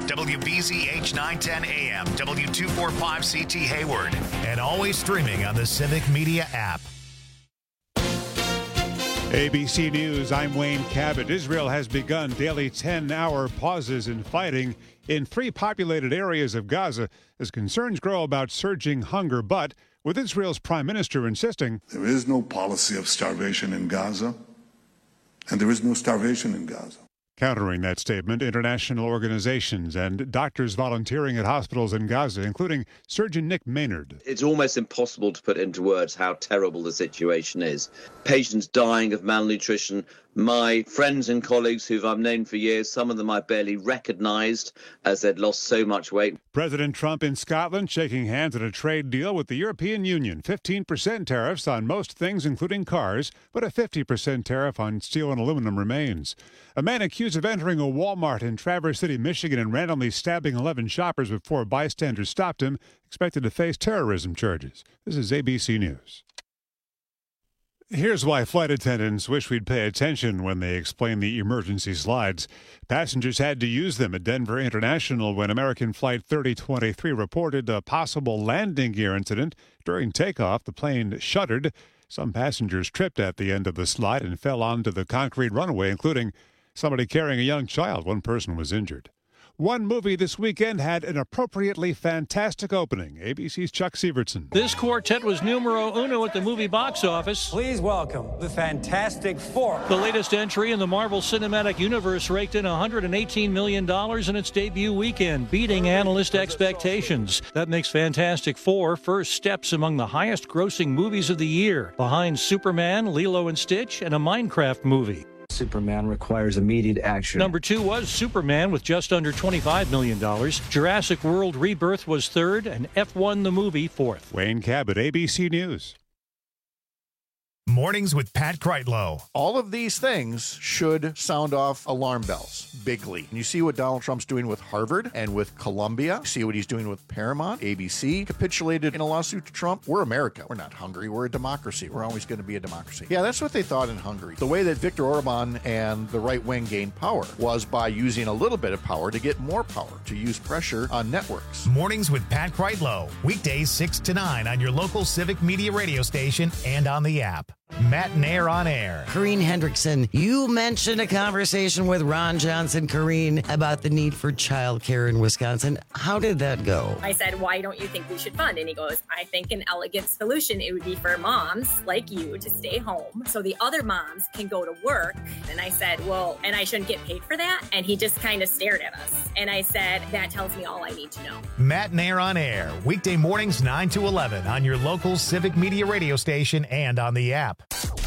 WBZH 910 AM, W245CT Hayward, and always streaming on the Civic Media app. ABC News, I'm Wayne Cabot. Israel has begun daily 10-hour pauses in fighting in 3 populated areas of Gaza as concerns grow about surging hunger. But with Israel's prime minister insisting there is no policy of starvation in Gaza, and there is no starvation in Gaza. Countering that statement, international organizations and doctors volunteering at hospitals in Gaza, including Surgeon Nick Maynard. It's almost impossible to put into words how terrible the situation is. Patients dying of malnutrition. My friends and colleagues who I've known for years, some of them I barely recognized as they'd lost so much weight. President Trump in Scotland shaking hands at a trade deal with the European Union. 15% tariffs on most things, including cars, but a 50% tariff on steel and aluminum remains. A man accused of entering a Walmart in Traverse City, Michigan, and randomly stabbing 11 shoppers before bystanders stopped him, expected to face terrorism charges. This is ABC News. Here's why flight attendants wish we'd pay attention when they explain the emergency slides. Passengers had to use them at Denver International when American Flight 3023 reported a possible landing gear incident. During takeoff, the plane shuddered. Some passengers tripped at the end of the slide and fell onto the concrete runway, including somebody carrying a young child. One person was injured. One movie this weekend had an appropriately fantastic opening. ABC's Chuck Sievertson. This quartet was numero uno at the movie box office. Please welcome the Fantastic Four. The latest entry in the Marvel Cinematic Universe raked in $118 million in its debut weekend, beating analyst expectations. That makes Fantastic Four first steps among the highest-grossing movies of the year, behind Superman, Lilo and Stitch, and a Minecraft movie. Superman requires immediate action. Number 2 was Superman with just under $25 million. Jurassic World Rebirth was third, and F1 the movie fourth. Wayne Cabot, ABC News. Mornings with Pat Kreitlow. All of these things should sound off alarm bells bigly. And you see what Donald Trump's doing with Harvard and with Columbia. You see what he's doing with Paramount. ABC capitulated in a lawsuit to Trump. We're America. We're not Hungary. We're a democracy. We're always going to be a democracy. Yeah, that's what they thought in Hungary. The way that Viktor Orban and the right wing gained power was by using a little bit of power to get more power, to use pressure on networks. Mornings with Pat Kreitlow. Weekdays 6 to 9 on your local Civic Media radio station and on the app. Matt Nair on air. Corrine Hendrickson, you mentioned a conversation with Ron Johnson, Corrine, about the need for childcare in Wisconsin. How did that go? I said, why don't you think we should fund? And he goes, I think an elegant solution, it would be for moms like you to stay home so the other moms can go to work. And I said, well, and I shouldn't get paid for that? And he just kind of stared at us. And I said, that tells me all I need to know. Matt Nair on air. Weekday mornings 9 to 11 on your local Civic Media radio station and on the app.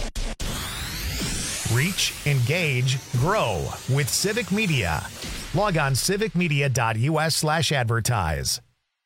Reach, engage, grow with Civic Media. Log on civicmedia.us/advertise.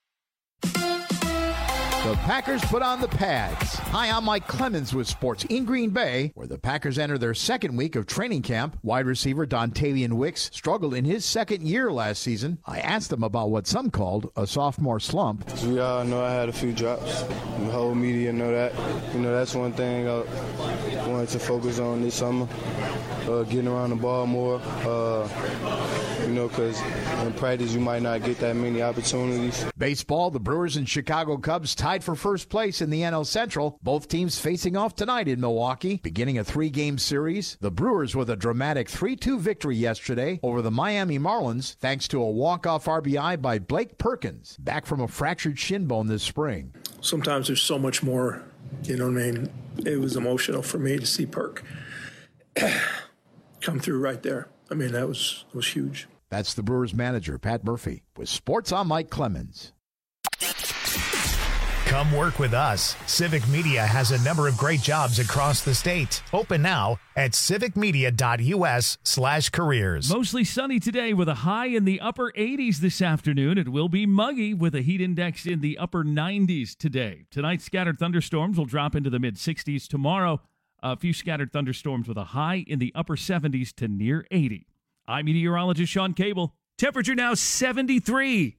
The Packers put on the pads. Hi, I'm Mike Clemens with sports in Green Bay, where the Packers enter their second week of training camp. Wide receiver Dontavian Wicks struggled in his second year last season. I asked him about what some called a sophomore slump. We all know I had a few drops. The whole media know that. You know, that's one thing I wanted to focus on this summer, getting around the ball more. Because in practice you might not get that many opportunities. Baseball, the Brewers and Chicago Cubs tied for first place in the NL Central. Both teams facing off tonight in Milwaukee, beginning a 3-game series. The Brewers with a dramatic 3-2 victory yesterday over the Miami Marlins, thanks to a walk-off RBI by Blake Perkins, back from a fractured shin bone this spring. Sometimes there's so much more, you know what I mean? It was emotional for me to see Perk come through right there. I mean, that was huge. That's the Brewers manager, Pat Murphy, with Sports on Mike Clemens. Come work with us. Civic Media has a number of great jobs across the state. Open now at civicmedia.us/careers. Mostly sunny today with a high in the upper 80s this afternoon. It will be muggy with a heat index in the upper 90s today. Tonight, scattered thunderstorms will drop into the mid-60s. Tomorrow, a few scattered thunderstorms with a high in the upper 70s to near 80. I'm meteorologist Sean Cable. Temperature now 73.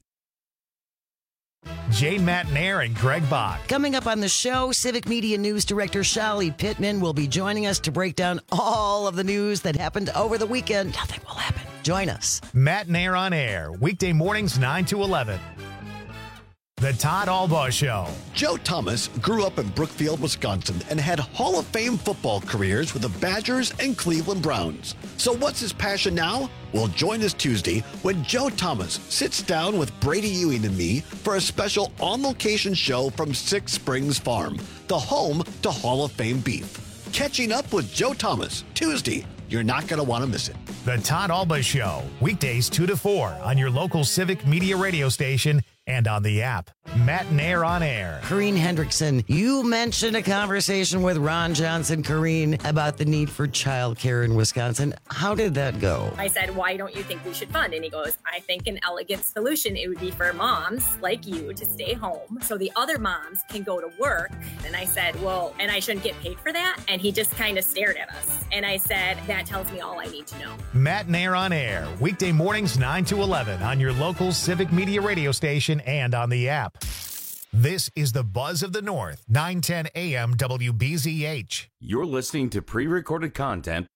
Jay Matt Nair and Greg Bach. Coming up on the show, Civic Media News Director Shali Pittman will be joining us to break down all of the news that happened over the weekend. Nothing will happen Join us. Matt and Air on Air, weekday mornings 9 to 11. The Todd Albaugh Show. Joe Thomas grew up in Brookfield, Wisconsin, and had Hall of Fame football careers with the Badgers and Cleveland Browns. So what's his passion now? Well, join us Tuesday when Joe Thomas sits down with Brady Ewing and me for a special on-location show from Six Springs Farm, the home to Hall of Fame beef. Catching up with Joe Thomas, Tuesday. You're not going to want to miss it. The Todd Albaugh Show, weekdays 2 to 4 on your local Civic Media radio station and on the app. Matt and Air on Air. Corrine Hendrickson, you mentioned a conversation with Ron Johnson, Corrine, about the need for childcare in Wisconsin. How did that go? I said, why don't you think we should fund? And he goes, I think an elegant solution, it would be for moms like you to stay home so the other moms can go to work. And I said, well, and I shouldn't get paid for that? And he just kind of stared at us. And I said, that tells me all I need to know. Matt and Air on Air, weekday mornings 9 to 11 on your local Civic Media radio station and on the app. This is the Buzz of the North, 910 AM WBZH. You're listening to pre-recorded content.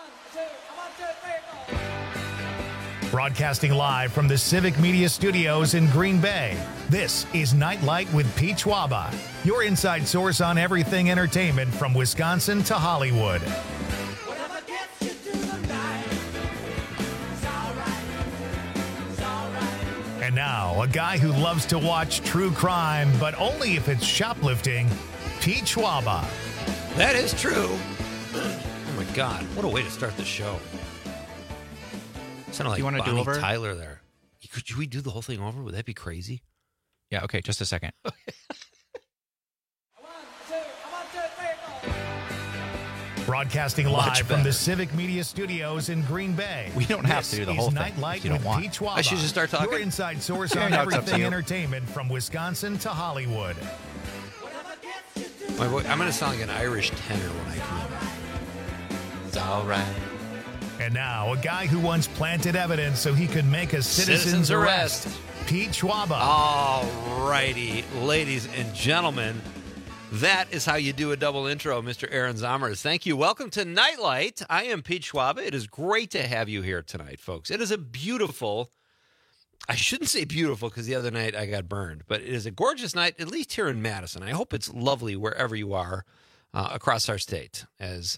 Broadcasting live from the Civic Media Studios in Green Bay, this is Nightlight with Pete Schwaba, your inside source on everything entertainment from Wisconsin to Hollywood. And now, a guy who loves to watch true crime, but only if it's shoplifting, Pete Schwaba. That is true. Oh, my God. What a way to start the show. Sounded like want to Bonnie do over? Tyler there. Could we do the whole thing over? Would that be crazy? Yeah, okay, just a second. Broadcasting live from the Civic Media Studios in Green Bay. We don't have to do the whole thing. Nightlight You don't with want. Pete Schwaba. I should just start talking? Your inside source Yeah, on no, it's up to everything you. entertainment from Wisconsin to Hollywood. I'm going to sound like an Irish tenor when I come in. It's all right. And now, a guy who once planted evidence so he could make a citizen's arrest. Pete Schwaba. All righty, ladies and gentlemen. That is how you do a double intro, Mr. Aaron Zomers. Thank you. Welcome to Nightlight. I am Pete Schwaba. It is great to have you here tonight, folks. It is a beautiful, I shouldn't say beautiful because the other night I got burned, but it is a gorgeous night, at least here in Madison. I hope it's lovely wherever you are across our state as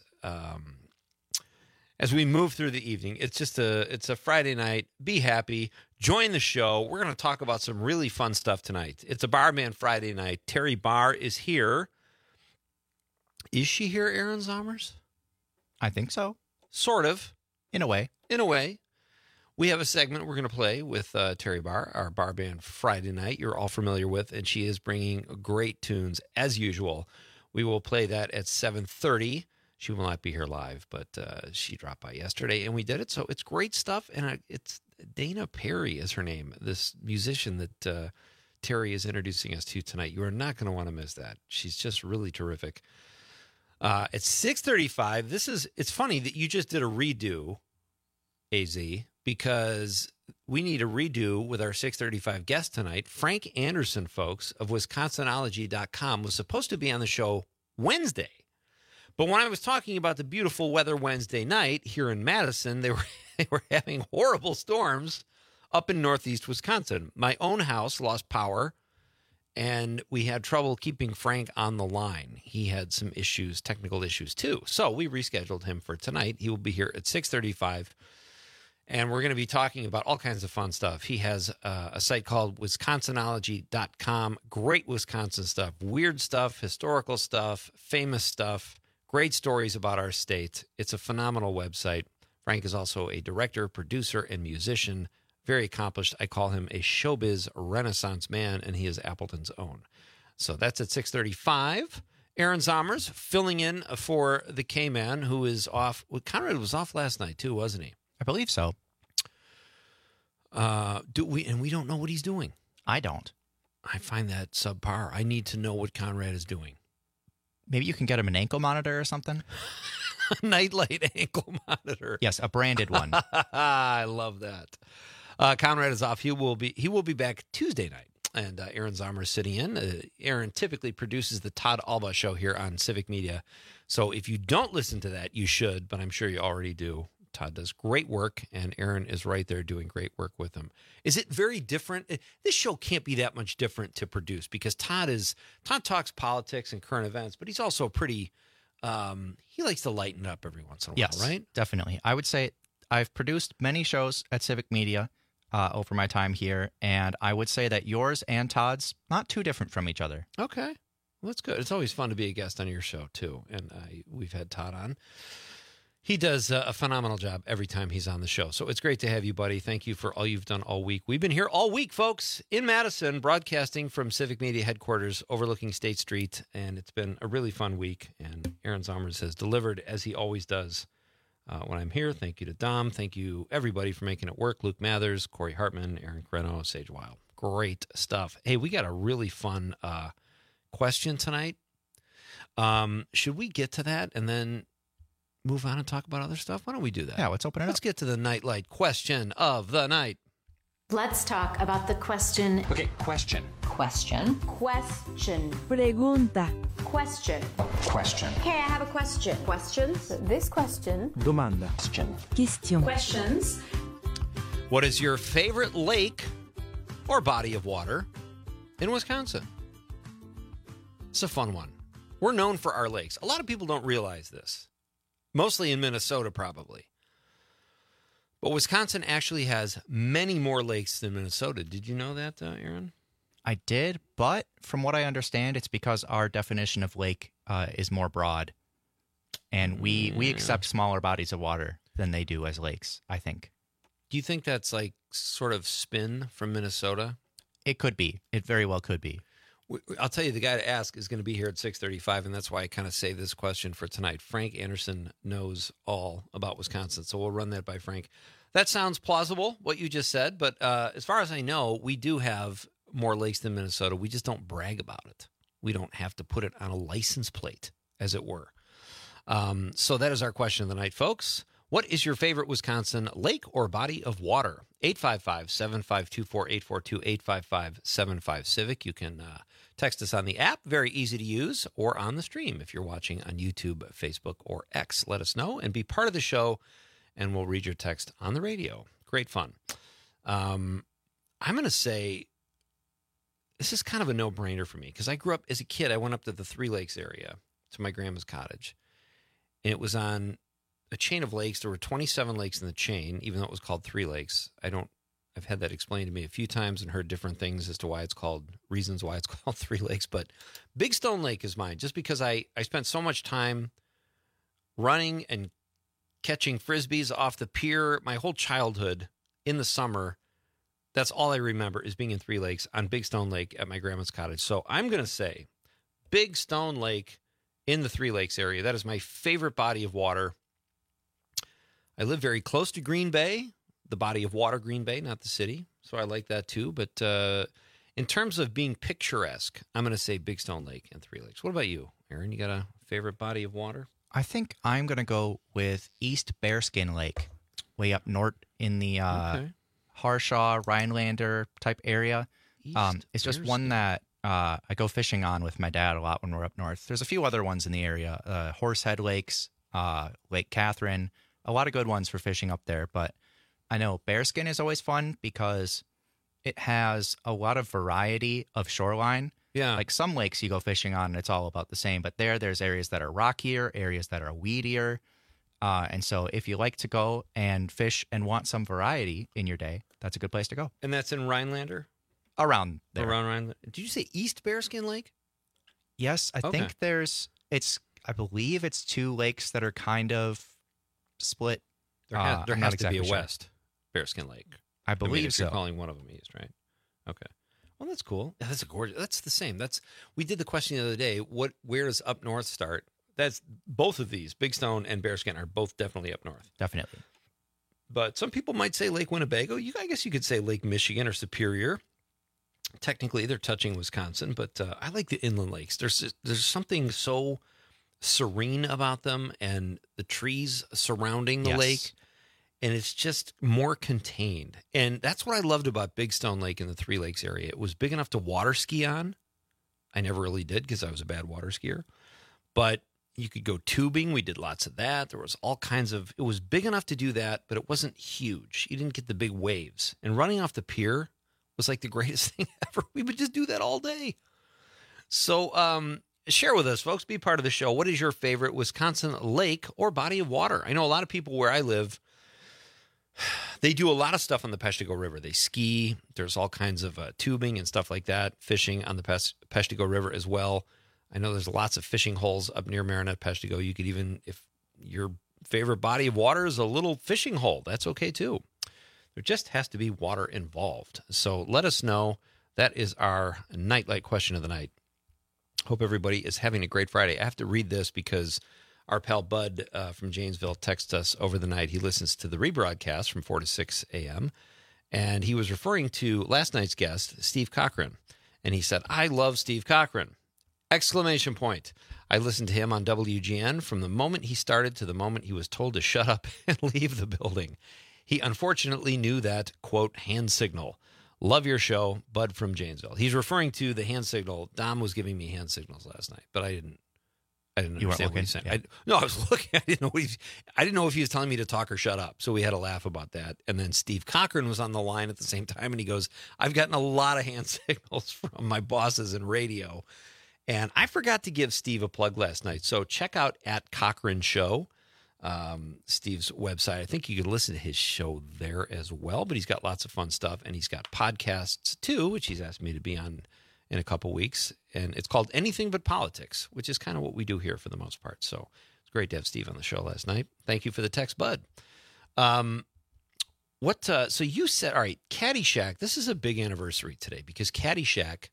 we move through the evening. It's a Friday night. Be happy. Join the show. We're going to talk about some really fun stuff tonight. It's a Barman Friday night. Terry Barr is here. Is she here, Aaron Zomers? I think so. Sort of. In a way. In a way. We have a segment we're going to play with Terry Barr, our Bar Band Friday night you're all familiar with, and she is bringing great tunes as usual. We will play that at 7:30. She will not be here live, but she dropped by yesterday, and we did it. So it's great stuff, and it's Dana Perry is her name, this musician that Terry is introducing us to tonight. You are not going to want to miss that. She's just really terrific. At 6:35, it's funny that you just did a redo, AZ, because we need a redo with our 6:35 guest tonight. Frank Anderson, folks, of Wisconsinology.com, was supposed to be on the show Wednesday. But when I was talking about the beautiful weather Wednesday night here in Madison, they were having horrible storms up in northeast Wisconsin. My own house lost power, and we had trouble keeping Frank on the line. He had some issues, technical issues too. So we rescheduled him for tonight. He will be here at 6:35, and we're going to be talking about all kinds of fun stuff. He has a site called Wisconsinology.com. Great Wisconsin stuff, weird stuff, historical stuff, famous stuff. Great stories about our state. It's a phenomenal website. Frank is also a director, producer, and musician. Very accomplished. I call him a showbiz renaissance man, and he is Appleton's own. So that's at 6:35. Aaron Zomers filling in for the K-Man, who is off. Well, Conrad was off last night, too, wasn't he? I believe so. We don't know what he's doing. I don't. I find that subpar. I need to know what Conrad is doing. Maybe you can get him an ankle monitor or something? Nightlight ankle monitor. Yes, a branded one. I love that. Conrad is off. He will be back Tuesday night. And Aaron Zomers sitting in. Aaron typically produces the Todd Albaugh Show here on Civic Media. So if you don't listen to that, you should, but I'm sure you already do. Todd does great work, and Aaron is right there doing great work with him. Is it very different? This show can't be that much different to produce because Todd talks politics and current events, but he's also pretty, he likes to lighten up every once in a while, right? Definitely. I would say I've produced many shows at Civic Media over my time here, and I would say that yours and Todd's not too different from each other. Okay. Well, that's good. It's always fun to be a guest on your show, too, and we've had Todd on. He does a phenomenal job every time he's on the show, so it's great to have you, buddy. Thank you for all you've done all week. We've been here all week, folks, in Madison, broadcasting from Civic Media headquarters overlooking State Street, and it's been a really fun week, and Aaron Zomers has delivered, as he always does, when I'm here. Thank you to Dom. Thank you, everybody, for making it work. Luke Mathers, Corey Hartman, Aaron Creno, Sage Wild. Great stuff. Hey, we got a really fun question tonight. Should we get to that and then move on and talk about other stuff? Why don't we do that? Yeah, let's open it up. Let's get to the Nightlight question of the night. Let's talk about the question. Okay, question. Question. Question. Pregunta. Question. Question. Okay, I have a question. Questions? This question. Domanda. Question. Questions. What is your favorite lake or body of water in Wisconsin? It's a fun one. We're known for our lakes. A lot of people don't realize this. Mostly in Minnesota, probably. But Wisconsin actually has many more lakes than Minnesota. Did you know that, Aaron? I did, but from what I understand, it's because our definition of lake is more broad. And we accept smaller bodies of water than they do as lakes, I think. Do you think that's like sort of spin from Minnesota? It could be. It very well could be. I'll tell you, the guy to ask is going to be here at 6:35, and that's why I kind of saved this question for tonight. Frank Anderson knows all about Wisconsin, so we'll run that by Frank. That sounds plausible, what you just said, but as far as I know, we do have more lakes than Minnesota. We just don't brag about it. We don't have to put it on a license plate, as it were. So that is our question of the night, folks. What is your favorite Wisconsin lake or body of water? 855-752-4842, 855-75-CIVIC. You can text us on the app, very easy to use, or on the stream if you're watching on YouTube, Facebook, or X. Let us know and be part of the show, and we'll read your text on the radio. Great fun. I'm going to say this is kind of a no-brainer for me because I grew up as a kid. I went up to the Three Lakes area to my grandma's cottage, and it was on a chain of lakes. There were 27 lakes in the chain, even though it was called Three Lakes. I've had that explained to me a few times and heard different things as to reasons why it's called Three Lakes. But Big Stone Lake is mine, just because I spent so much time running and catching Frisbees off the pier my whole childhood in the summer. That's all I remember is being in Three Lakes on Big Stone Lake at my grandma's cottage. So I'm going to say Big Stone Lake in the Three Lakes area. That is my favorite body of water. I live very close to Green Bay, the body of water, Green Bay, not the city. So I like that too. But in terms of being picturesque, I'm going to say Big Stone Lake and Three Lakes. What about you, Aaron? You got a favorite body of water? I think I'm going to go with East Bearskin Lake, way up north in the Harshaw, Rhinelander type area. It's just one that I go fishing on with my dad a lot when we're up north. There's a few other ones in the area, Horsehead Lakes, Lake Catherine, a lot of good ones for fishing up there. But I know Bearskin is always fun because it has a lot of variety of shoreline. Yeah. Like some lakes you go fishing on and it's all about the same, but there's areas that are rockier, areas that are weedier. And so if you like to go and fish and want some variety in your day, that's a good place to go. And that's in Rhinelander? Around there. Around Rhinelander. Did you say East Bearskin Lake? Yes, I think I believe it's two lakes that are kind of split. There has to be a West Bearskin Lake. I believe if so. You're calling one of them East, right? Okay. Well, that's cool. Yeah, that's gorgeous. That's the same. We did the question the other day. Where does up north start? That's both of these, Big Stone and Bearskin, are both definitely up north. Definitely. But some people might say Lake Winnebago. I guess you could say Lake Michigan or Superior. Technically, they're touching Wisconsin, but I like the inland lakes. There's something so serene about them, and the trees surrounding the lake, and it's just more contained. And that's what I loved about Big Stone Lake in the Three Lakes area. It was big enough to water ski on. I never really did because I was a bad water skier. But You could go tubing. We did lots of that. There was all kinds of, it was big enough to do that, but it wasn't huge. You didn't get the big waves. And running off the pier was like the greatest thing ever. We would just do that all day. So share with us, folks. Be part of the show. What is your favorite Wisconsin lake or body of water? I know a lot of people where I live, they do a lot of stuff on the Peshtigo River. They ski. There's all kinds of tubing and stuff like that. Fishing on the Peshtigo River as well. I know there's lots of fishing holes up near Marinette, Peshtigo. You could even, if your favorite body of water is a little fishing hole, that's okay too. There just has to be water involved. So let us know. That is our Nightlight question of the night. Hope everybody is having a great Friday. I have to read this because our pal Bud from Janesville texted us over the night. He listens to the rebroadcast from 4 to 6 a.m., and he was referring to last night's guest, Steve Cochran. And he said, I love Steve Cochran! Exclamation point. I listened to him on WGN from the moment he started to the moment he was told to shut up and leave the building. He unfortunately knew that, quote, hand signal. Love your show, Bud from Janesville. He's referring to the hand signal. Dom was giving me hand signals last night, but I didn't understand what he said. Yeah. I was looking. I didn't know if he was telling me to talk or shut up. So we had a laugh about that. And then Steve Cochran was on the line at the same time, and he goes, I've gotten a lot of hand signals from my bosses in radio. And I forgot to give Steve a plug last night. So check out @CochranShow, Steve's website. I think you can listen to his show there as well. But he's got lots of fun stuff. And he's got podcasts, too, which he's asked me to be on in a couple weeks. And it's called Anything But Politics, which is kind of what we do here for the most part. So it's great to have Steve on the show last night. Thank you for the text, Bud. So you said, all right, Caddyshack. This is a big anniversary today because Caddyshack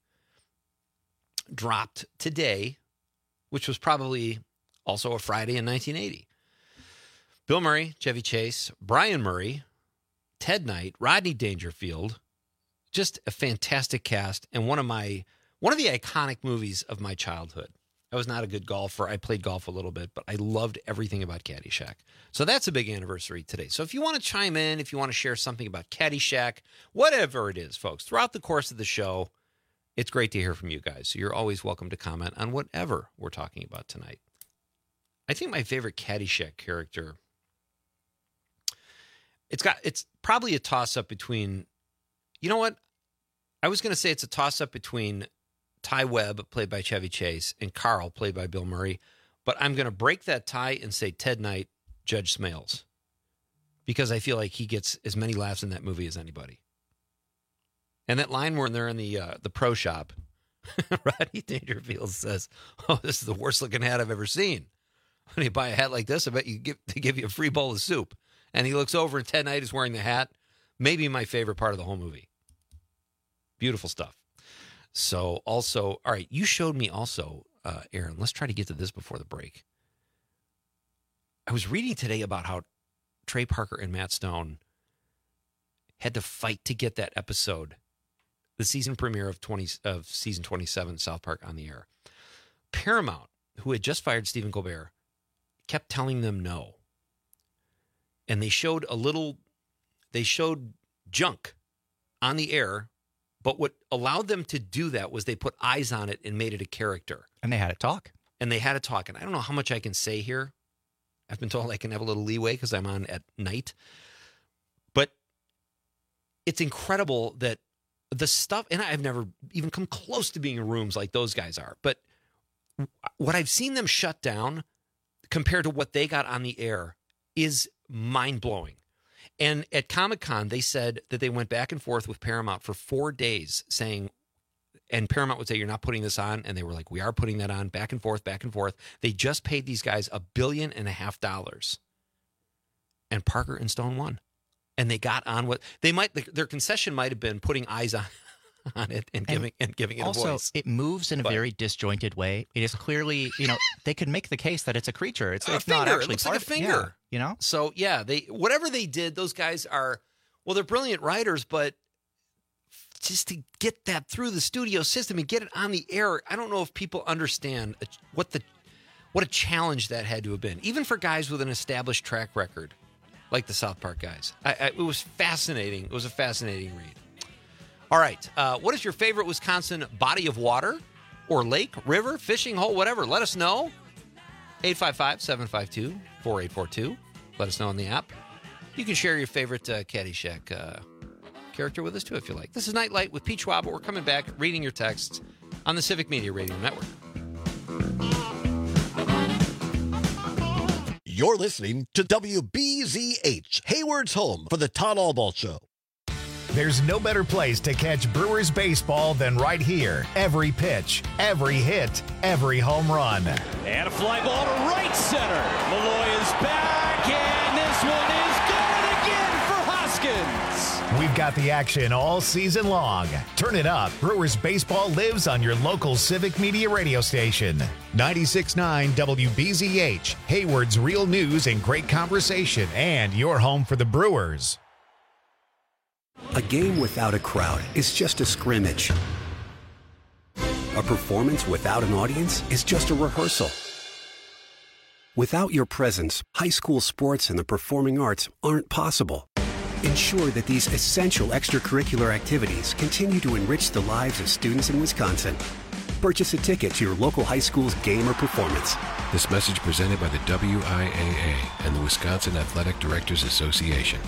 dropped today, which was probably also a Friday in 1980. Bill Murray, Chevy Chase, Brian Murray, Ted Knight, Rodney Dangerfield, just a fantastic cast and one of the iconic movies of my childhood. I was not a good golfer. I played golf a little bit, but I loved everything about Caddyshack. So that's a big anniversary today. So if you want to chime in, if you want to share something about Caddyshack, whatever it is, folks, throughout the course of the show, it's great to hear from you guys. So you're always welcome to comment on whatever we're talking about tonight. I think my favorite Caddyshack character, it's probably a toss-up between, you know what? I was going to say it's a toss-up between Ty Webb, played by Chevy Chase, and Carl, played by Bill Murray. But I'm going to break that tie and say Ted Knight, Judge Smales, because I feel like he gets as many laughs in that movie as anybody. And that line where they're in the pro shop, Rodney Dangerfield says, "Oh, this is the worst looking hat I've ever seen. When you buy a hat like this, I bet they give you a free bowl of soup." And he looks over and Ted Knight is wearing the hat. Maybe my favorite part of the whole movie. Beautiful stuff. So also, all right, you showed me also, Aaron, let's try to get to this before the break. I was reading today about how Trey Parker and Matt Stone had to fight to get that episode, the season premiere of season 27, South Park, on the air. Paramount, who had just fired Stephen Colbert, kept telling them no. And they showed junk on the air, but what allowed them to do that was they put eyes on it and made it a character. And they had it talk. And I don't know how much I can say here. I've been told I can have a little leeway because I'm on at night. But it's incredible that the stuff, and I've never even come close to being in rooms like those guys are, but what I've seen them shut down compared to what they got on the air is mind-blowing. And at Comic-Con, they said that they went back and forth with Paramount for 4 days saying, and Paramount would say, "You're not putting this on." And they were like, "We are putting that on," back and forth, back and forth. They just paid these guys $1.5 billion. And Parker and Stone won. And they got on what they might, their concession might have been putting eyes on it and giving it also, a voice. Also, it moves in a very disjointed way. It is clearly, they could make the case that it's a creature. It's not actually it looks like a finger. Yeah, So, yeah, whatever they did, those guys are, well, they're brilliant writers, but just to get that through the studio system and get it on the air, I don't know if people understand what a challenge that had to have been, even for guys with an established track record like the South Park guys. It was fascinating. It was a fascinating read. All right. What is your favorite Wisconsin body of water or lake, river, fishing hole, whatever? Let us know. 855-752-4842. Let us know on the app. You can share your favorite Caddyshack character with us, too, if you like. This is Nightlight with Pete Schwab. We're coming back, reading your texts on the Civic Media Radio Network. You're listening to WBZH, Hayward's home for the Todd Albaugh Show. There's no better place to catch Brewers baseball than right here. Every pitch, every hit, every home run. And a fly ball to right center. Malloy is back, and this one is good again for Hoskins. We've got the action all season long. Turn it up. Brewers baseball lives on your local Civic Media radio station. 96.9 WBZH, Hayward's real news and great conversation, and your home for the Brewers. A game without a crowd is just a scrimmage. A performance without an audience is just a rehearsal. Without your presence, high school sports and the performing arts aren't possible. Ensure that these essential extracurricular activities continue to enrich the lives of students in Wisconsin. Purchase a ticket to your local high school's game or performance. This message presented by the WIAA and the Wisconsin Athletic Directors Association.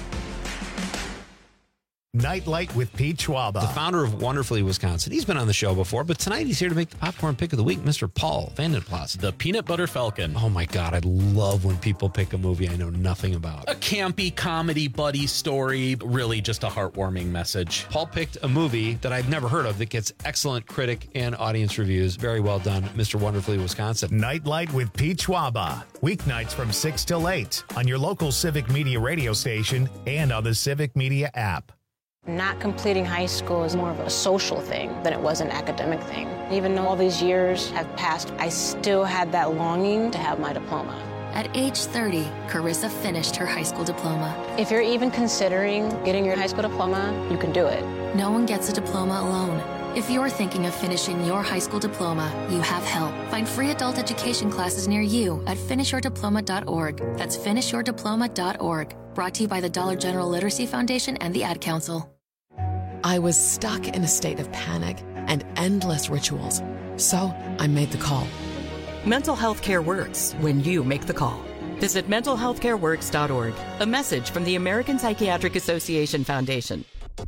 Nightlight with Pete Schwaba, the founder of Wonderfully Wisconsin. He's been on the show before, but tonight he's here to make the popcorn pick of the week, Mr. Paul Vandenplas. The Peanut Butter Falcon. Oh my God, I love when people pick a movie I know nothing about. A campy comedy buddy story, really just a heartwarming message. Paul picked a movie that I've never heard of that gets excellent critic and audience reviews. Very well done, Mr. Wonderfully Wisconsin. Nightlight with Pete Schwaba, weeknights from 6 till 8 on your local Civic Media radio station and on the Civic Media app. Not completing high school is more of a social thing than it was an academic thing. Even though all these years have passed, I still had that longing to have my diploma. At age 30, Carissa finished her high school diploma. If you're even considering getting your high school diploma, you can do it. No one gets a diploma alone. If you're thinking of finishing your high school diploma, you have help. Find free adult education classes near you at finishyourdiploma.org. That's finishyourdiploma.org. Brought to you by the Dollar General Literacy Foundation and the Ad Council. I was stuck in a state of panic and endless rituals. So I made the call. Mental health care works when you make the call. Visit mentalhealthcareworks.org. A message from the American Psychiatric Association Foundation.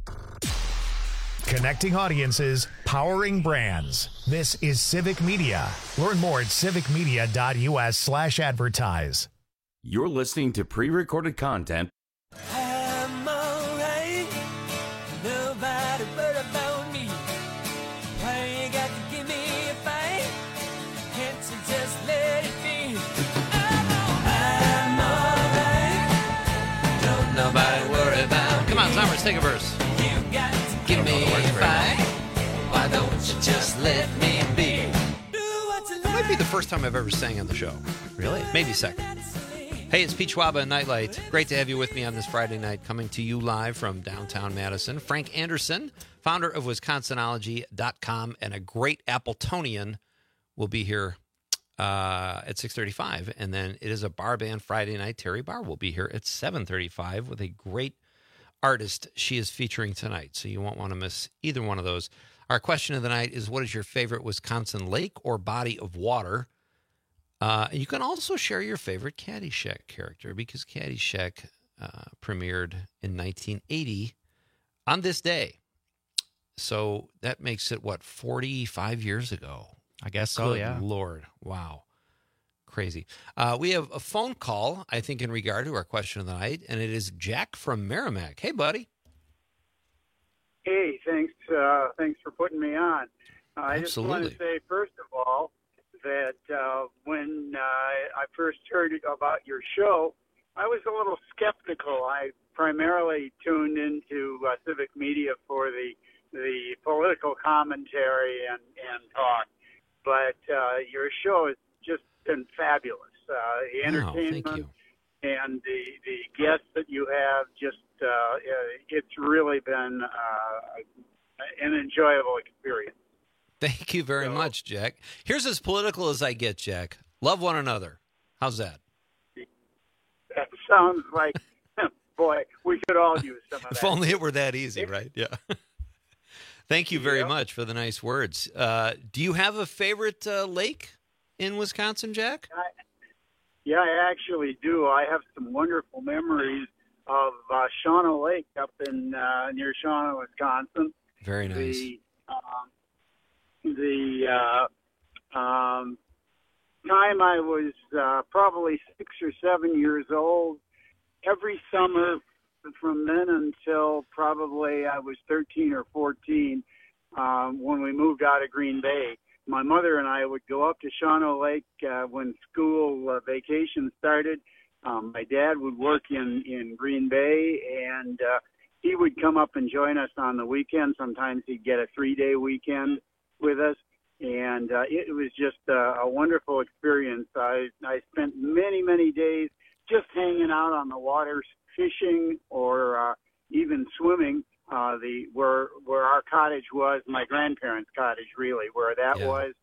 Connecting audiences, powering brands. This is Civic Media. Learn more at civicmedia.us/advertise. You're listening to pre-recorded content. I'm alright. Nobody but about me. Why you got to give me a fight? Can't you just let it be? I'm alright. Don't nobody worry about. Come on, Summers, take a verse. You got to Give me a fight. Why don't you just let me be? That might be the first time I've ever sang on the show. Really? Maybe second. Hey, it's Pete Schwaba and Nightlight. Great to have you with me on this Friday night, coming to you live from downtown Madison. Frank Anderson, founder of Wisconsinology.com and a great Appletonian, will be here at 6:35. And then it is a bar band Friday night. Terry Barr will be here at 7:35 with a great artist she is featuring tonight. So you won't want to miss either one of those. Our question of the night is, what is your favorite Wisconsin lake or body of water? You can also share your favorite Caddyshack character, because Caddyshack premiered in 1980 on this day. So that makes it, 45 years ago? I guess so, Good yeah. Lord. Wow. Crazy. We have a phone call, I think, in regard to our question of the night, and it is Jack from Merrimack. Hey, buddy. Hey, thanks for putting me on. I just want to say, first of all, that when I first heard about your show, I was a little skeptical. I primarily tuned into Civic Media for the political commentary and talk, but your show has just been fabulous. The entertainment and the guests that you have, just it's really been an enjoyable experience. Thank you very much, Jack. Here's as political as I get, Jack. Love one another. How's that? That sounds like, boy, we could all use some of that. If only it were that easy, right? Yeah. Thank you very much for the nice words. Do you have a favorite lake in Wisconsin, Jack? Yeah, I actually do. I have some wonderful memories of Shawano Lake up in near Shawano, Wisconsin. Very nice. The time I was probably 6 or 7 years old, every summer from then until probably I was 13 or 14, when we moved out of Green Bay, my mother and I would go up to Shawano Lake when school vacation started. My dad would work in Green Bay, and he would come up and join us on the weekend. Sometimes he'd get a 3-day weekend with us, and it was just a wonderful experience. I spent many, many days just hanging out on the water, fishing, or even swimming. Where our cottage was, my grandparents' cottage, really, where that was.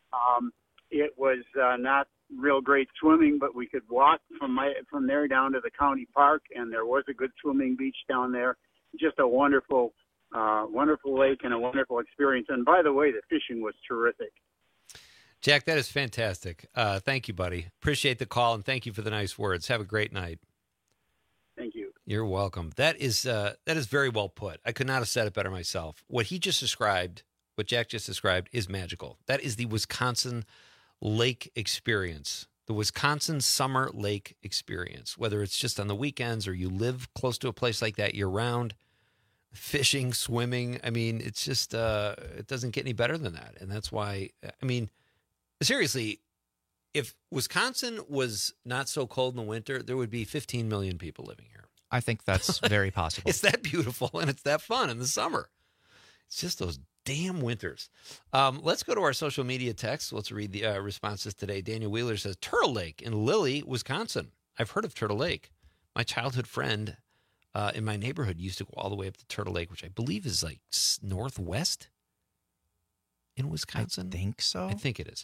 It was not real great swimming, but we could walk from there down to the county park, and there was a good swimming beach down there. Just a wonderful lake and a wonderful experience. And by the way, the fishing was terrific. Jack, that is fantastic. Thank you, buddy. Appreciate the call, and thank you for the nice words. Have a great night. Thank you. You're welcome. That is very well put. I could not have said it better myself. What he just described, what Jack just described, is magical. That is the Wisconsin lake experience, the Wisconsin summer lake experience, whether it's just on the weekends or you live close to a place like that year-round, fishing, swimming. I mean, it's just it doesn't get any better than that. And that's why, I mean, seriously, if Wisconsin was not so cold in the winter, there would be 15 million people living here. I think that's very possible. It's that beautiful, and it's that fun in the summer. It's just those damn winters. Let's go to our social media texts. Let's read the responses today. Daniel Wheeler says, Turtle Lake in Lilly, Wisconsin. I've heard of Turtle Lake. My childhood friend in my neighborhood used to go all the way up to Turtle Lake, which I believe is like northwest in Wisconsin. I think so. I think it is.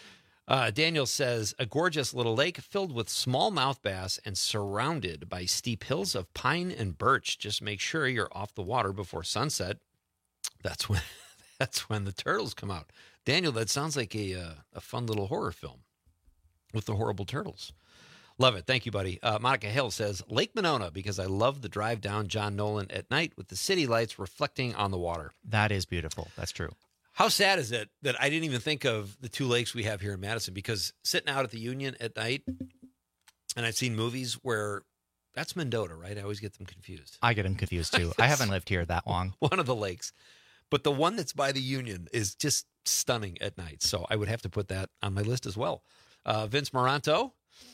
Daniel says, a gorgeous little lake filled with smallmouth bass and surrounded by steep hills of pine and birch. Just make sure you're off the water before sunset. That's when the turtles come out. Daniel, that sounds like a fun little horror film with the horrible turtles. Love it. Thank you, buddy. Monica Hill says, Lake Monona, because I love the drive down John Nolan at night with the city lights reflecting on the water. That is beautiful. That's true. How sad is it that I didn't even think of the two lakes we have here in Madison? Because sitting out at the Union at night, and I've seen movies where that's Mendota, right? I always get them confused. I get them confused too. I haven't lived here that long. One of the lakes. But the one that's by the Union is just stunning at night. So I would have to put that on my list as well. Vince Moranto,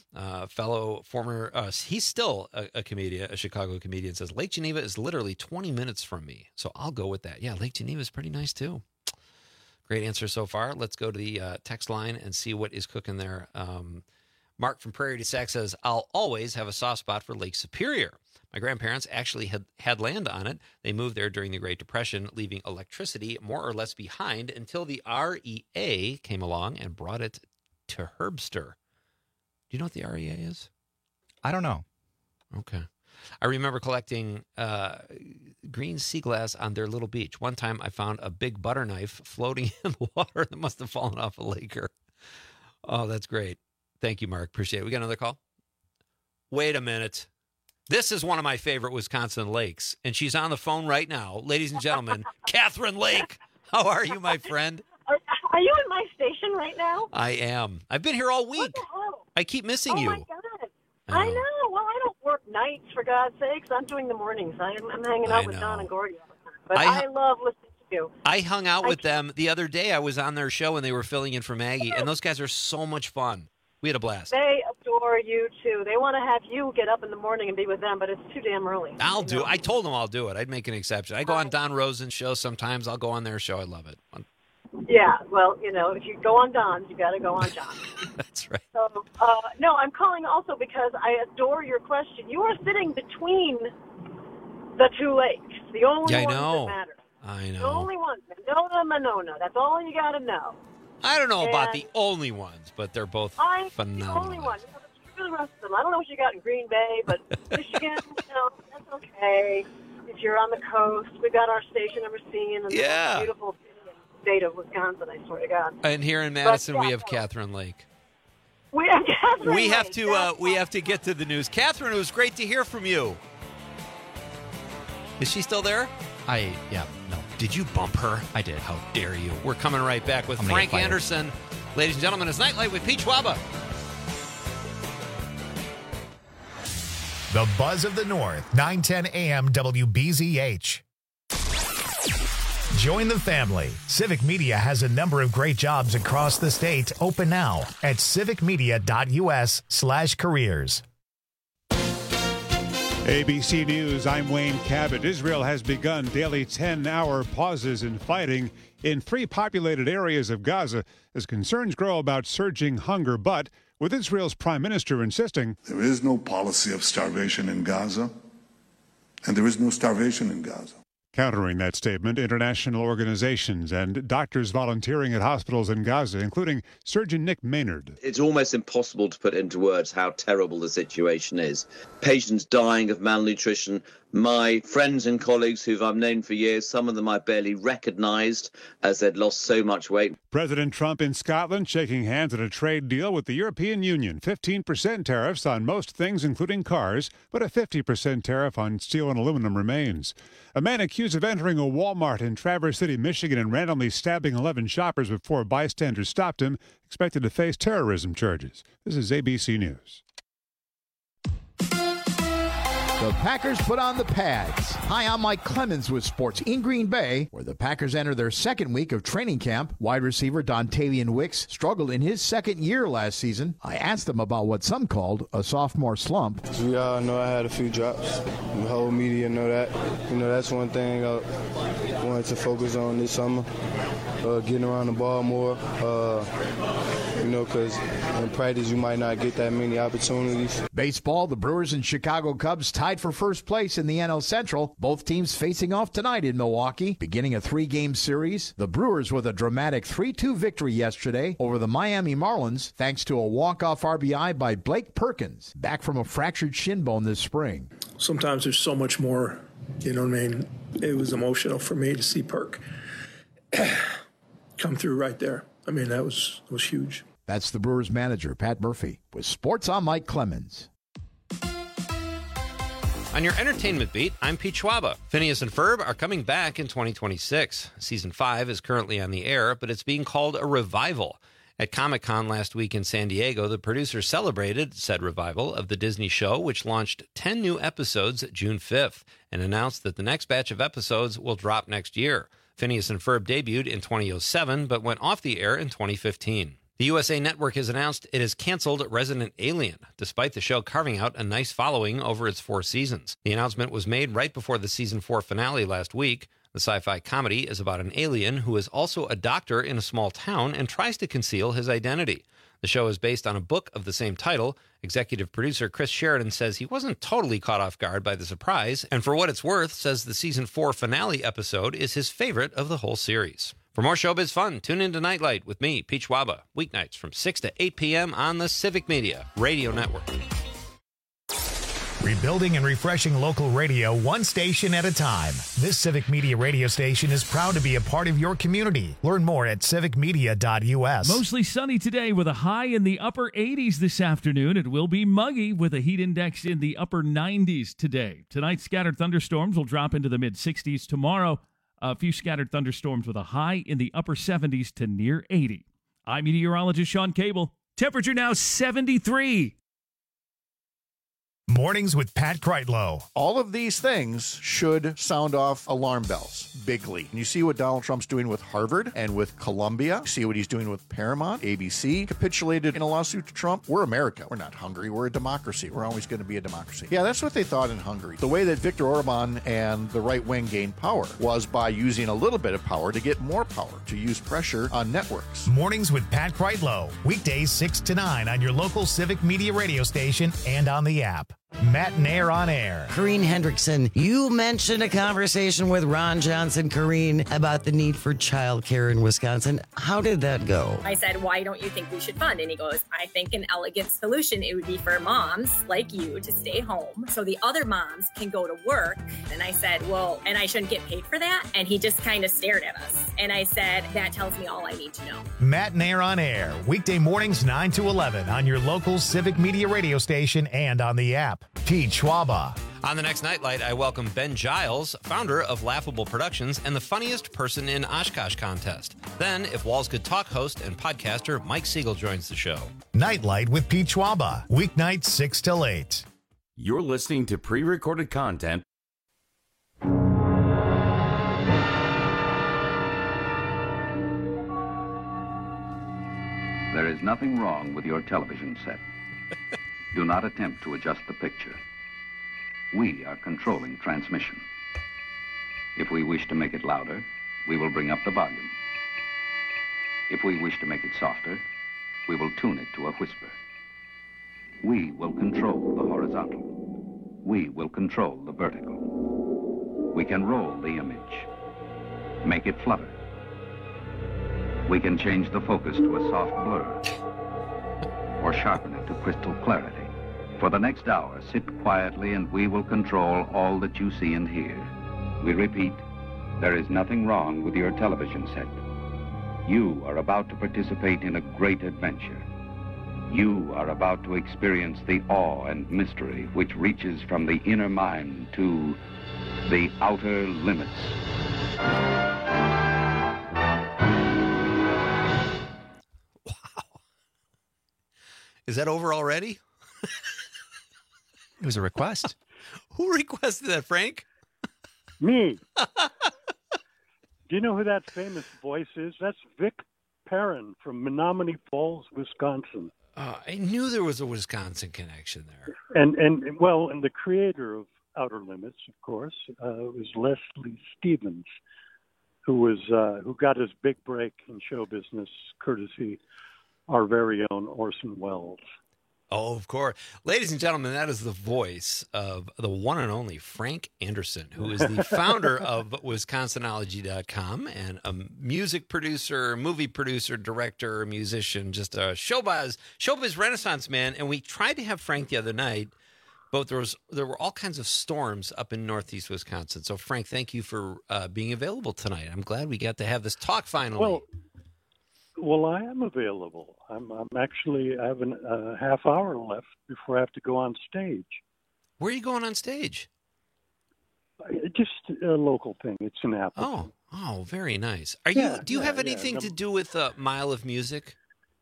fellow former, he's still a comedian, a Chicago comedian, says, Lake Geneva is literally 20 minutes from me. So I'll go with that. Yeah, Lake Geneva is pretty nice too. Great answer so far. Let's go to the text line and see what is cooking there. Mark from Prairie du Sac says, I'll always have a soft spot for Lake Superior. My grandparents actually had land on it. They moved there during the Great Depression, leaving electricity more or less behind until the REA came along and brought it to Herbster. Do you know what the REA is? I don't know. Okay. I remember collecting green sea glass on their little beach. One time I found a big butter knife floating in the water that must have fallen off a laker. Oh, that's great. Thank you, Mark. Appreciate it. We got another call? Wait a minute. This is one of my favorite Wisconsin lakes, and she's on the phone right now. Ladies and gentlemen, Catherine Lake. How are you, my friend? Are you in my station right now? I am. I've been here all week. What the hell? I keep missing you. Oh, my God. I know. Well, I don't work nights, for God's sakes. I'm doing the mornings. I'm hanging out with Don and Gordy all the time. But I love listening to you. I hung out with them the other day. I was on their show, and they were filling in for Maggie, and those guys are so much fun. We had a blast. They adore you, too. They want to have you get up in the morning and be with them, but it's too damn early. I'll do it. I told them I'll do it. I'd make an exception. I go on Don Rosen's show sometimes. I'll go on their show. I love it. Yeah, well, if you go on Don's, you got to go on John's. That's right. So, no, I'm calling also because I adore your question. You are sitting between the two lakes, the only ones that matter. I know. The only ones, Monona. That's all you got to know. I don't know about the only ones, but they're both phenomenal. The only one. Screw the rest of them. I don't know what you got in Green Bay, but Michigan, that's okay. If you're on the coast, we've got our station in Racine, and the beautiful state of Wisconsin, I swear to God. And here in Madison, we have Catherine Lake. We have to get to the news. Catherine, it was great to hear from you. Is she still there? No. Did you bump her? I did. How dare you? We're coming right back with Frank Anderson. Ladies and gentlemen, it's Nightlight with Pete Schwaba. The Buzz of the North, 910 AM WBZH. Join the family. Civic Media has a number of great jobs across the state open now at civicmedia.us/careers. ABC News, I'm Wayne Cabot. Israel has begun daily 10-hour pauses in fighting in 3 populated areas of Gaza as concerns grow about surging hunger, but with Israel's prime minister insisting there is no policy of starvation in Gaza, and there is no starvation in Gaza. Countering that statement, international organizations and doctors volunteering at hospitals in Gaza, including Surgeon Nick Maynard. It's almost impossible to put into words how terrible the situation is. Patients dying of malnutrition. My friends and colleagues who I've known for years, some of them I barely recognized as they'd lost so much weight. President Trump in Scotland shaking hands on a trade deal with the European Union. 15% tariffs on most things, including cars, but a 50% tariff on steel and aluminum remains. A man accused of entering a Walmart in Traverse City, Michigan, and randomly stabbing 11 shoppers before bystanders stopped him, expected to face terrorism charges. This is ABC News. The Packers put on the pads. Hi, I'm Mike Clemens with sports in Green Bay, where the Packers enter their second week of training camp. Wide receiver Dontavian Wicks struggled in his second year last season. I asked him about what some called a sophomore slump. We all know I had a few drops. The whole media know that. That's one thing I wanted to focus on this summer, getting around the ball more. Because in practice you might not get that many opportunities. Baseball, the Brewers and Chicago Cubs tied for first place in the NL Central. Both teams facing off tonight in Milwaukee, beginning a 3-game series. The Brewers with a dramatic 3-2 victory yesterday over the Miami Marlins, thanks to a walk-off RBI by Blake Perkins, back from a fractured shin bone this spring. Sometimes there's so much more, It was emotional for me to see Perk come through right there. That was huge. That's the Brewers manager, Pat Murphy. With sports, I'm Mike Clemens. On your entertainment beat, I'm Pete Schwaba. Phineas and Ferb are coming back in 2026. Season 5 is currently on the air, but it's being called a revival. At Comic-Con last week in San Diego, the producers celebrated said revival of the Disney show, which launched 10 new episodes June 5th, and announced that the next batch of episodes will drop next year. Phineas and Ferb debuted in 2007, but went off the air in 2015. The USA Network has announced it has canceled Resident Alien, despite the show carving out a nice following over its 4 seasons. The announcement was made right before the season 4 finale last week. The sci-fi comedy is about an alien who is also a doctor in a small town and tries to conceal his identity. The show is based on a book of the same title. Executive producer Chris Sheridan says he wasn't totally caught off guard by the surprise, and for what it's worth, says the season 4 finale episode is his favorite of the whole series. For more showbiz fun, tune in to Nightlight with me, Pete Schwaba, weeknights from 6 to 8 p.m. on the Civic Media Radio Network. Rebuilding and refreshing local radio one station at a time. This Civic Media radio station is proud to be a part of your community. Learn more at civicmedia.us. Mostly sunny today with a high in the upper 80s this afternoon. It will be muggy with a heat index in the upper 90s today. Tonight, scattered thunderstorms will drop into the mid-60s. Tomorrow, a few scattered thunderstorms with a high in the upper 70s to near 80. I'm meteorologist Sean Cable. Temperature now 73. Mornings with Pat Kreitlow. All of these things should sound off alarm bells bigly. And you see what Donald Trump's doing with Harvard and with Columbia. You see what he's doing with Paramount. ABC capitulated in a lawsuit to Trump. We're America. We're not Hungary. We're a democracy. We're always going to be a democracy. Yeah, that's what they thought in Hungary. The way that Viktor Orban and the right wing gained power was by using a little bit of power to get more power, to use pressure on networks. Mornings with Pat Kreitlow. Weekdays 6 to 9 on your local Civic Media radio station and on the app. Matt and Air on Air. Corrine Hendrickson, you mentioned a conversation with Ron Johnson, Corrine, about the need for childcare in Wisconsin. How did that go? I said, why don't you think we should fund? And he goes, I think an elegant solution, it would be for moms like you to stay home so the other moms can go to work. And I said, well, and I shouldn't get paid for that? And he just kind of stared at us. And I said, that tells me all I need to know. Matt and Air on Air, weekday mornings 9 to 11 on your local Civic Media radio station and on the app. Pete Schwaba. On the next Nightlight, I welcome Ben Giles, founder of Laughable Productions and the funniest person in Oshkosh contest. Then, If Walls Could Talk host and podcaster Mike Siegel joins the show. Nightlight with Pete Schwaba, weeknights 6 till 8. You're listening to pre-recorded content. There is nothing wrong with your television set. Do not attempt to adjust the picture. We are controlling transmission. If we wish to make it louder, we will bring up the volume. If we wish to make it softer, we will tune it to a whisper. We will control the horizontal. We will control the vertical. We can roll the image, make it flutter. We can change the focus to a soft blur, or sharpen it to crystal clarity. For the next hour, sit quietly and we will control all that you see and hear. We repeat, there is nothing wrong with your television set. You are about to participate in a great adventure. You are about to experience the awe and mystery which reaches from the inner mind to the outer limits. Is that over already? It was a request. Who requested that, Frank? Me. Do you know who that famous voice is? That's Vic Perrin from Menominee Falls, Wisconsin. I knew there was a Wisconsin connection there. And the creator of Outer Limits, of course, was Leslie Stevens, who got his big break in show business courtesy our very own Orson Welles. Oh, of course. Ladies and gentlemen, that is the voice of the one and only Frank Anderson, who is the founder of Wisconsinology.com and a music producer, movie producer, director, musician, just a showbiz renaissance man. And we tried to have Frank the other night, but there were all kinds of storms up in northeast Wisconsin. So, Frank, thank you for being available tonight. I'm glad we got to have this talk finally. Well, I am available. I have a half hour left before I have to go on stage. Where are you going on stage? Just a local thing. It's in Appleton. Oh, very nice. Do you have anything to do with Mile of Music?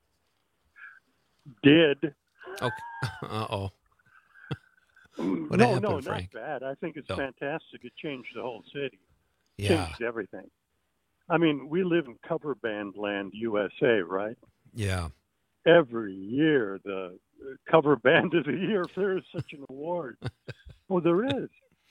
Did. Okay. Uh-oh. What No, happened, Frank? not bad. I think it's fantastic. It changed the whole city. Yeah. Changed everything. I mean, we live in cover band land, USA, right? Yeah. Every year, the cover band of the year, if there is such an award. Well, there is.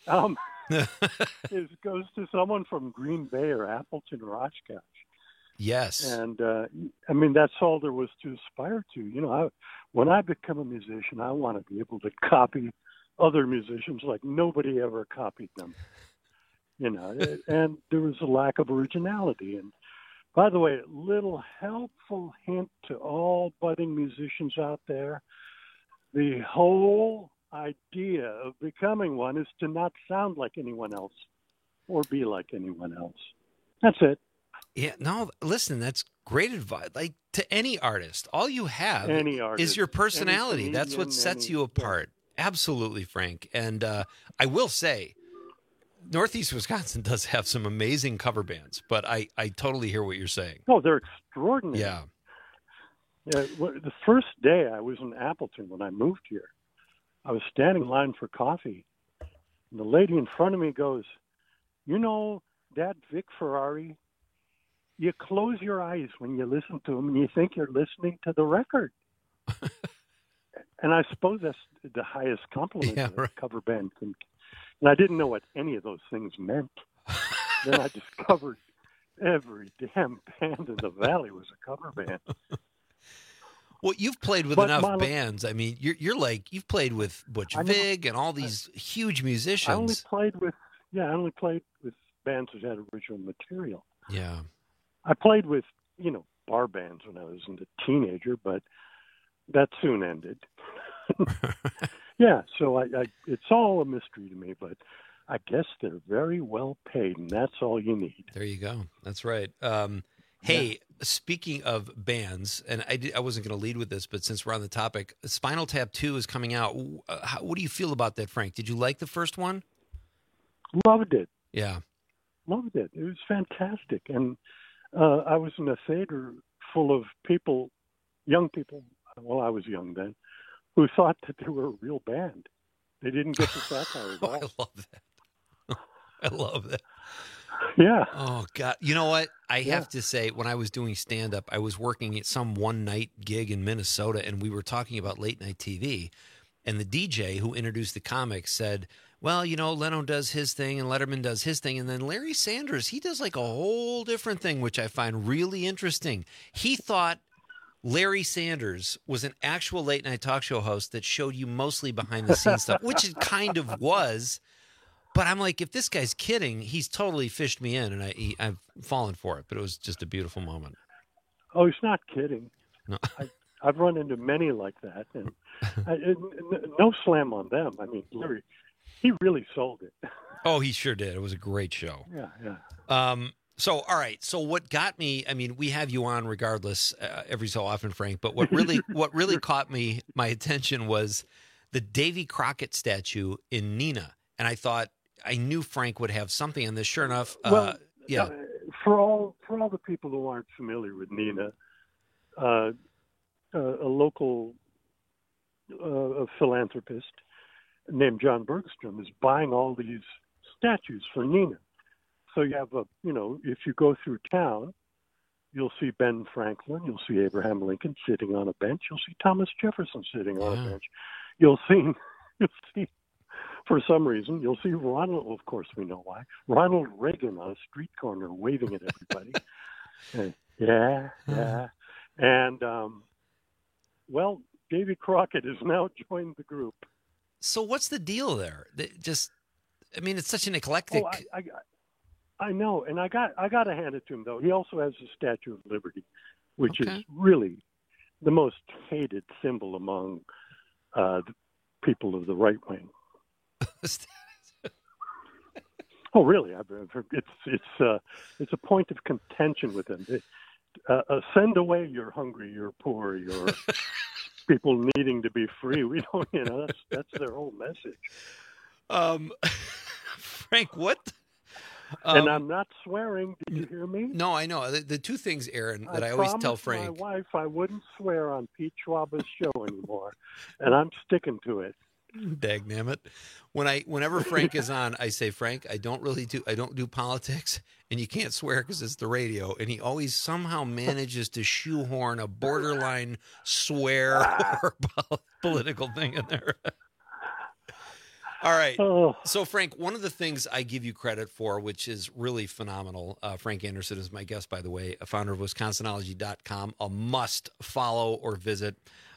It goes to someone from Green Bay or Appleton or Oshkosh. Yes. And, that's all there was to aspire to. You know, when I become a musician, I want to be able to copy other musicians like nobody ever copied them. You know, and there was a lack of originality. And by the way, little helpful hint to all budding musicians out there, the whole idea of becoming one is to not sound like anyone else or be like anyone else. That's it. Yeah, no, listen, that's great advice. Like to any artist, all you have is your personality. That's what sets you apart. Yeah. Absolutely, Frank. And I will say, Northeast Wisconsin does have some amazing cover bands, but I totally hear what you're saying. Oh, they're extraordinary. Yeah. The first day I was in Appleton when I moved here, I was standing in line for coffee, and the lady in front of me goes, you know, that Vic Ferrari, you close your eyes when you listen to him and you think you're listening to the record. And I suppose that's the highest compliment a cover band can. And I didn't know what any of those things meant. Then I discovered every damn band in the valley was a cover band. Well, you've played with enough bands. I mean, you're like you've played with Butch Vig and all these huge musicians. I only played with bands that had original material. Yeah. I played with, bar bands when I was a teenager, but that soon ended. Yeah, so I it's all a mystery to me, but I guess they're very well paid, and that's all you need. There you go. That's right. Hey, speaking of bands, and I wasn't going to lead with this, but since we're on the topic, Spinal Tap 2 is coming out. What do you feel about that, Frank? Did you like the first one? Loved it. Yeah. Loved it. It was fantastic. And I was in a theater full of people, young people, well, I was young then, who thought that they were a real band. They didn't get the satire at all. I love that. I love that. Yeah. Oh, God. You know what? I have to say, when I was doing stand-up, I was working at some one-night gig in Minnesota, and we were talking about late-night TV. And the DJ who introduced the comics said, well, Leno does his thing and Letterman does his thing. And then Larry Sanders, he does like a whole different thing, which I find really interesting. He thought Larry Sanders was an actual late-night talk show host that showed you mostly behind-the-scenes stuff, which it kind of was. But I'm like, if this guy's kidding, he's totally fished me in, and I've fallen for it. But it was just a beautiful moment. Oh, he's not kidding. No. I've run into many like that, and no slam on them. I mean, Larry, he really sold it. Oh, he sure did. It was a great show. Yeah. So, all right. So, what got me? I mean, we have you on regardless every so often, Frank. But what really caught my attention was the Davy Crockett statue in Neenah, and I thought. I knew Frank would have something on this. Sure enough, yeah. For all the people who aren't familiar with Neenah, a local philanthropist named John Bergstrom is buying all these statues for Neenah. So you have if you go through town, you'll see Ben Franklin, you'll see Abraham Lincoln sitting on a bench, you'll see Thomas Jefferson sitting on a bench, you'll see. For some reason, you'll see Ronald, of course we know why, Ronald Reagan on a street corner waving at everybody. Yeah. And, Davy Crockett has now joined the group. So what's the deal there? It's such an eclectic... Oh, I know, and I got to hand it to him, though. He also has the Statue of Liberty, which is really the most hated symbol among the people of the right wing. Oh, really? It's a point of contention with them. Send away your hungry, your poor, your people needing to be free. We don't, that's their whole message. Frank, what? And I'm not swearing. Did you hear me? No, I know. The two things, Aaron, that I always tell Frank. My wife I wouldn't swear on Pete Schwaba's show anymore, and I'm sticking to it. Dagnammit. Whenever Frank is on, I say, Frank, I don't do politics, and you can't swear because it's the radio. And he always somehow manages to shoehorn a borderline swear or political thing in there. All right. So, Frank, one of the things I give you credit for, which is really phenomenal, Frank Anderson is my guest, by the way, a founder of Wisconsinology.com, a must follow or visit,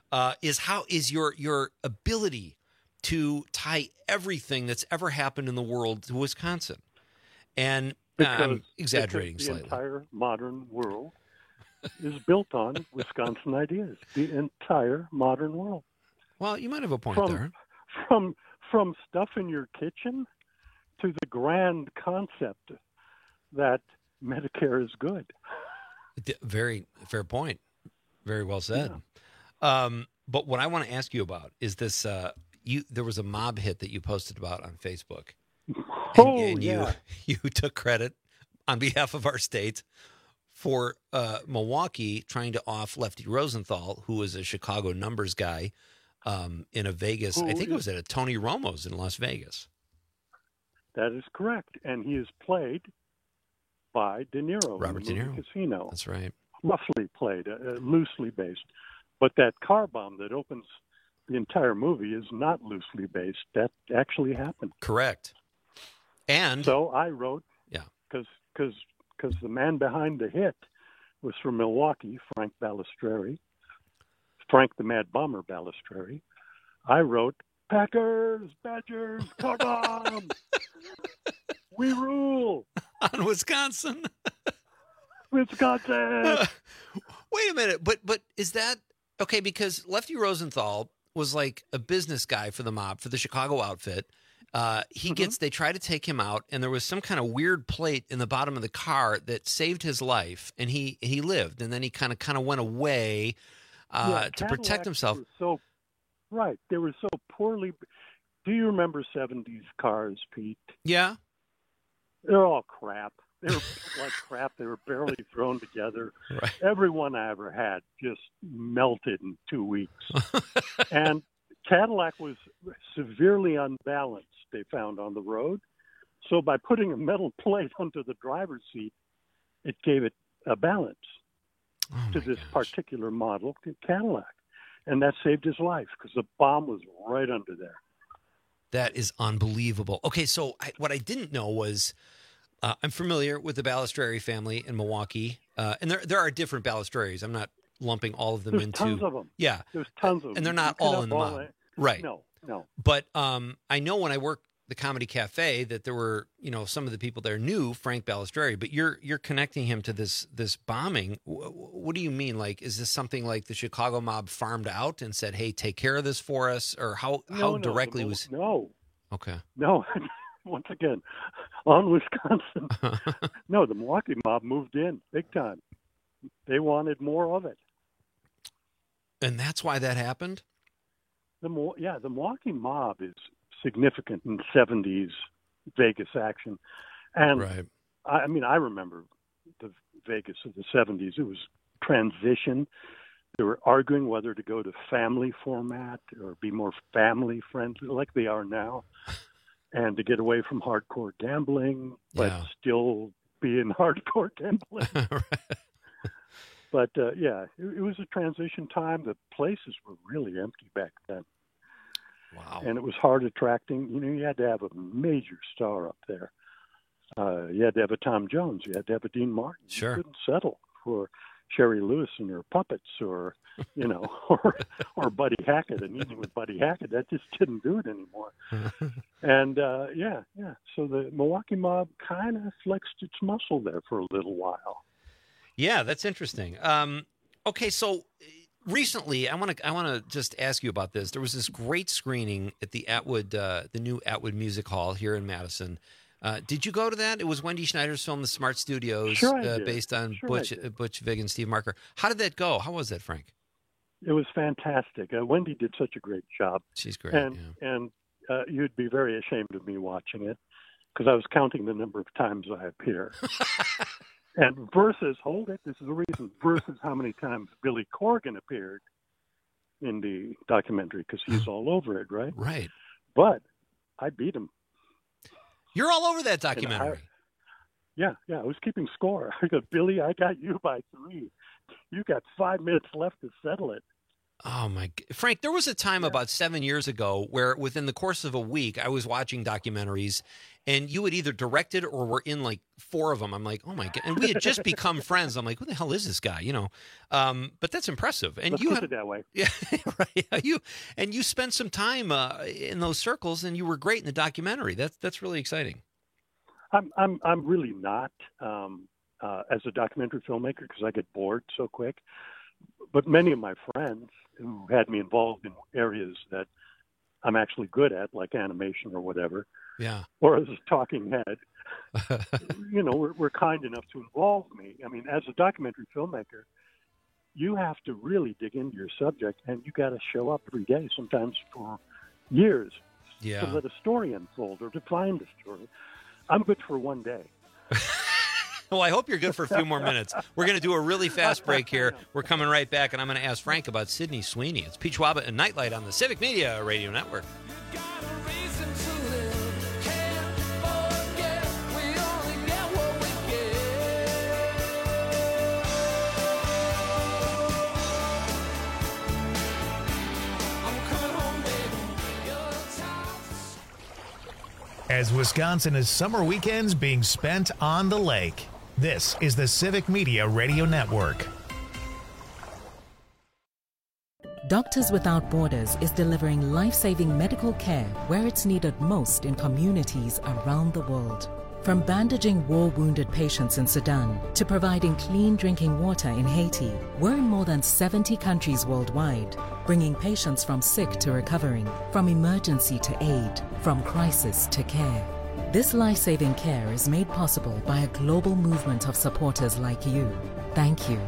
is your ability to tie everything that's ever happened in the world to Wisconsin. And I'm exaggerating slightly. The entire modern world is built on Wisconsin ideas. The entire modern world. Well, you might have a point there. From stuff in your kitchen to the grand concept that Medicare is good. Very fair point. Very well said. Yeah. But what I want to ask you about is this. There was a mob hit that you posted about on Facebook. And you took credit on behalf of our state for Milwaukee trying to off Lefty Rosenthal, who was a Chicago numbers guy in a Vegas. I think it was at a Tony Romo's in Las Vegas. That is correct. And he is played by De Niro. Robert De Niro. Casino. That's right. Roughly played, loosely based. But that car bomb that opens the entire movie is not loosely based. That actually happened. Correct. And so I wrote, because the man behind the hit was from Milwaukee, Frank Balistreri, Frank the Mad Bomber Balistreri, I wrote, Packers, Badgers, come on! We rule! On Wisconsin. Wisconsin! Wait a minute, but is that okay? Because Lefty Rosenthal was like a business guy for the mob, for the Chicago outfit. They try to take him out, and there was some kind of weird plate in the bottom of the car that saved his life, and he lived, and then he kind of went away to protect himself. Right. They were so poorly. Do you remember 70s cars, Pete? Yeah. They're all crap. They were like crap. They were barely thrown together. Right. Every one I ever had just melted in 2 weeks. And Cadillac was severely unbalanced, they found on the road. So by putting a metal plate onto the driver's seat, it gave it a balance to this particular model Cadillac. And that saved his life because the bomb was right under there. That is unbelievable. Okay, so what I didn't know was I'm familiar with the Balistreri family in Milwaukee. And there are different Balistreris. I'm not lumping all of them There's into... tons of them. Yeah. There's tons of them. And they're not all in the mob. Right. No. But I know when I worked the Comedy Cafe that there were, some of the people there knew Frank Balistreri, but you're connecting him to this bombing. What do you mean? Like, is this something like the Chicago mob farmed out and said, "Hey, take care of this for us," or how directly was? No. Okay. No. Once again, on Wisconsin. No, the Milwaukee mob moved in big time. They wanted more of it, and that's why that happened. The Milwaukee mob is significant in 70s Vegas action. And right. I remember the Vegas of the 70s. It was transition. They were arguing whether to go to family format or be more family friendly like they are now, and to get away from hardcore gambling, but still be in hardcore gambling. Right. But it was a transition time. The places were really empty back then. Wow. And it was hard attracting. You had to have a major star up there. You had to have a Tom Jones. You had to have a Dean Martin. Sure. You couldn't settle for Sherry Lewis and her puppets or Buddy Hackett. And even with Buddy Hackett, that just didn't do it anymore. And, so the Milwaukee mob kind of flexed its muscle there for a little while. Yeah, that's interesting. Okay, so recently, I want to just ask you about this. There was this great screening at the new Atwood Music Hall here in Madison. Did you go to that? It was Wendy Schneider's film, The Smart Studios, based on Butch Vig and Steve Marker. How did that go? How was that, Frank? It was fantastic. Wendy did such a great job. She's great. And you'd be very ashamed of me watching it because I was counting the number of times I appear. And versus, hold it, this is the reason, versus how many times Billy Corgan appeared in the documentary, because he's all over it, right? Right. But I beat him. You're all over that documentary. I was keeping score. I go, Billy, I got you by 3. You got 5 minutes left to settle it. Oh, my God. Frank, there was a time about 7 years ago where within the course of a week, I was watching documentaries, and you had either directed or were in like 4 of them. I'm like, oh, my God. And we had just become friends. I'm like, who the hell is this guy? But that's impressive. And Let's put it that way. Yeah, right. You spent some time in those circles, and you were great in the documentary. That's really exciting. I'm really not as a documentary filmmaker because I get bored so quick. But many of my friends who had me involved in areas that I'm actually good at, like animation or whatever, or as a talking head, were kind enough to involve me. I mean, as a documentary filmmaker, you have to really dig into your subject, and you got to show up every day, sometimes for years, to let a story unfold or to find a story. I'm good for one day. Well, I hope you're good for a few more minutes. We're going to do a really fast break here. We're coming right back, and I'm going to ask Frank about Sydney Sweeney. It's Pete Schwab and Nightlight on the Civic Media Radio Network. As Wisconsin is summer weekends being spent on the lake. This is the Civic Media Radio Network. Doctors Without Borders is delivering life-saving medical care where it's needed most in communities around the world. From bandaging war-wounded patients in Sudan to providing clean drinking water in Haiti, we're in more than 70 countries worldwide, bringing patients from sick to recovering, from emergency to aid, from crisis to care. This life-saving care is made possible by a global movement of supporters like you. Thank you.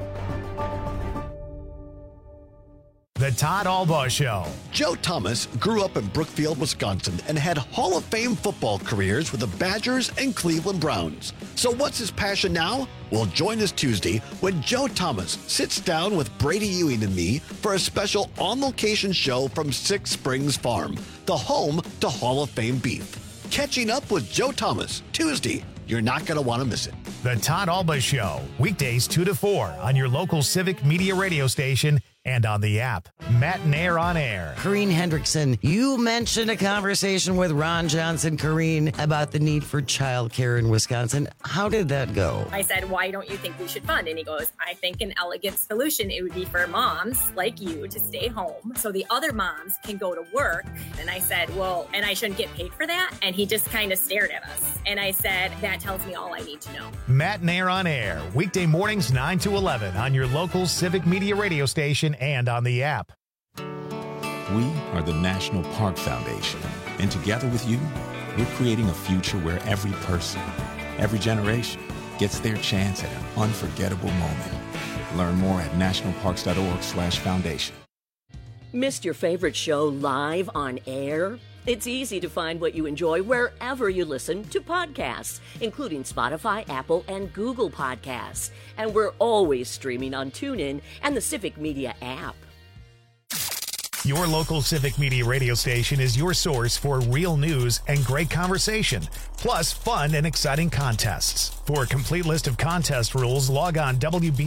The Todd Albaugh Show. Joe Thomas grew up in Brookfield, Wisconsin, and had Hall of Fame football careers with the Badgers and Cleveland Browns. So what's his passion now? Well, join us Tuesday when Joe Thomas sits down with Brady Ewing and me for a special on-location show from Six Springs Farm, the home to Hall of Fame beef. Catching up with Joe Thomas, Tuesday. You're not going to want to miss it. The Todd Albaugh Show, weekdays 2 to 4 on your local Civic Media radio station and on the app. Matt and Air on Air. Corrine Hendrickson, you mentioned a conversation with Ron Johnson, Corrine, about the need for childcare in Wisconsin. How did that go? I said, why don't you think we should fund? And he goes, I think an elegant solution, it would be for moms like you to stay home so the other moms can go to work. And I said, well, and I shouldn't get paid for that? And he just kind of stared at us. And I said, that tells me all I need to know. Matt and Air on Air, weekday mornings 9 to 11 on your local Civic Media radio station and on the app. We are the National Park Foundation, and together with you, we're creating a future where every person, every generation, gets their chance at an unforgettable moment. Learn more at nationalparks.org/foundation. Missed your favorite show live on air? It's easy to find what you enjoy wherever you listen to podcasts, including Spotify, Apple, and Google Podcasts. And we're always streaming on TuneIn and the Civic Media app. Your local Civic Media radio station is your source for real news and great conversation, plus fun and exciting contests. For a complete list of contest rules, log on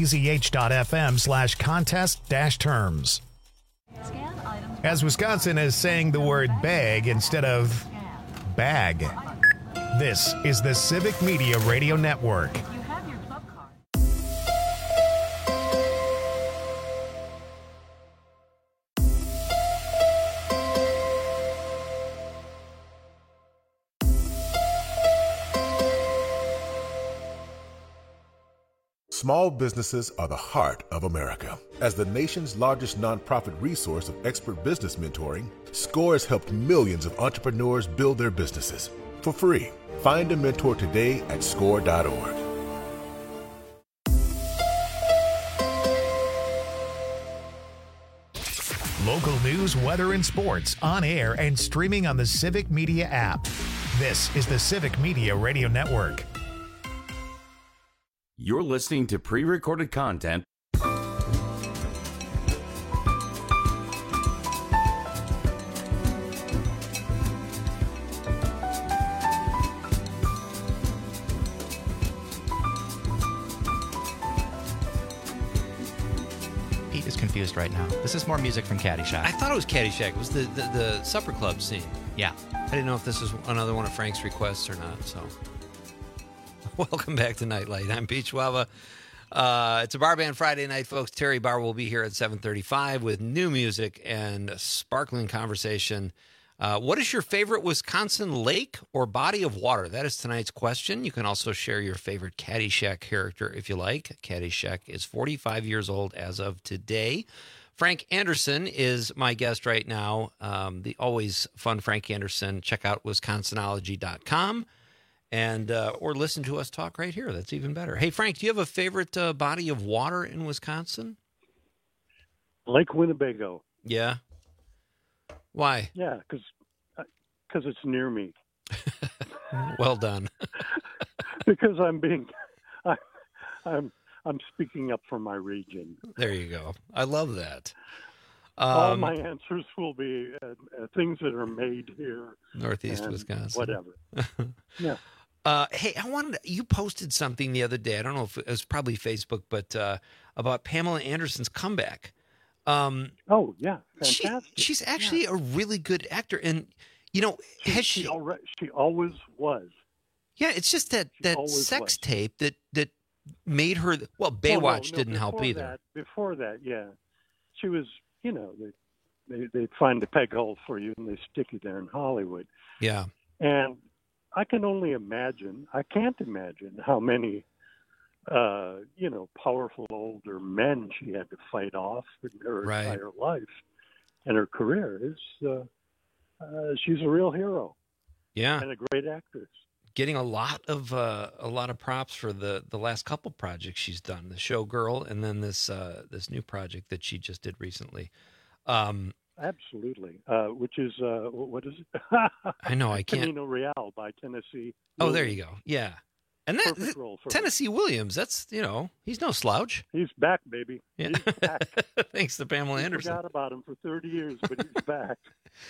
wbzh.fm/contest-terms. As Wisconsin is saying the word bag instead of bag. This is the Civic Media Radio Network. Small businesses are the heart of America. As the nation's largest nonprofit resource of expert business mentoring, SCORE has helped millions of entrepreneurs build their businesses for free. Find a mentor today at score.org. Local news, weather, and sports on air and streaming on the Civic Media app. This is the Civic Media Radio Network. You're listening to pre-recorded content. Pete is confused right now. This is more music from Caddyshack. I thought it was Caddyshack. It was the supper club scene. Yeah. I didn't know if this was another one of Frank's requests or not, so... Welcome back to Nightlight. I'm Pete Schwaba. It's a Bar Band Friday night, folks. Terry Barr will be here at 7:35 with new music and sparkling conversation. What is your favorite Wisconsin lake or body of water? That is tonight's question. You can also share your favorite Caddyshack character if you like. Caddyshack is 45 years old as of today. Frank Anderson is my guest right now. The always fun Frank Anderson. Check out wisconsinology.com. And or listen to us talk right here. That's even better. Hey, Frank, do you have a favorite body of water in Wisconsin? Lake Winnebago. Yeah. Why? Yeah, because it's near me. Well done. Because I'm speaking up for my region. There you go. I love that. All my answers will be things that are made here, Northeast Wisconsin. Whatever. Yeah. Hey, you posted something the other day. I don't know if it was probably Facebook, but about Pamela Anderson's comeback. Oh yeah, fantastic. She's actually a really good actor, and you know, she always was. Yeah, it's just that sex tape that made her. Well, Baywatch didn't help either. Before that, yeah, she was. You know, they find a peg hole for you and they stick you there in Hollywood. Yeah. And I can only imagine, I can't imagine how many, powerful older men she had to fight off in her entire life and her career. She's a real hero. Yeah. And a great actress. Getting a lot of props for the last couple projects she's done, the Showgirl, and then this new project that she just did recently. Absolutely, which is what is it? I know I can't. Camino Real by Tennessee. Oh, there you go. Yeah, and that Tennessee Williams. That's he's no slouch. He's back, baby. Yeah. He's back. Thanks to Pamela Anderson. Forgot about him for 30 years, but he's back.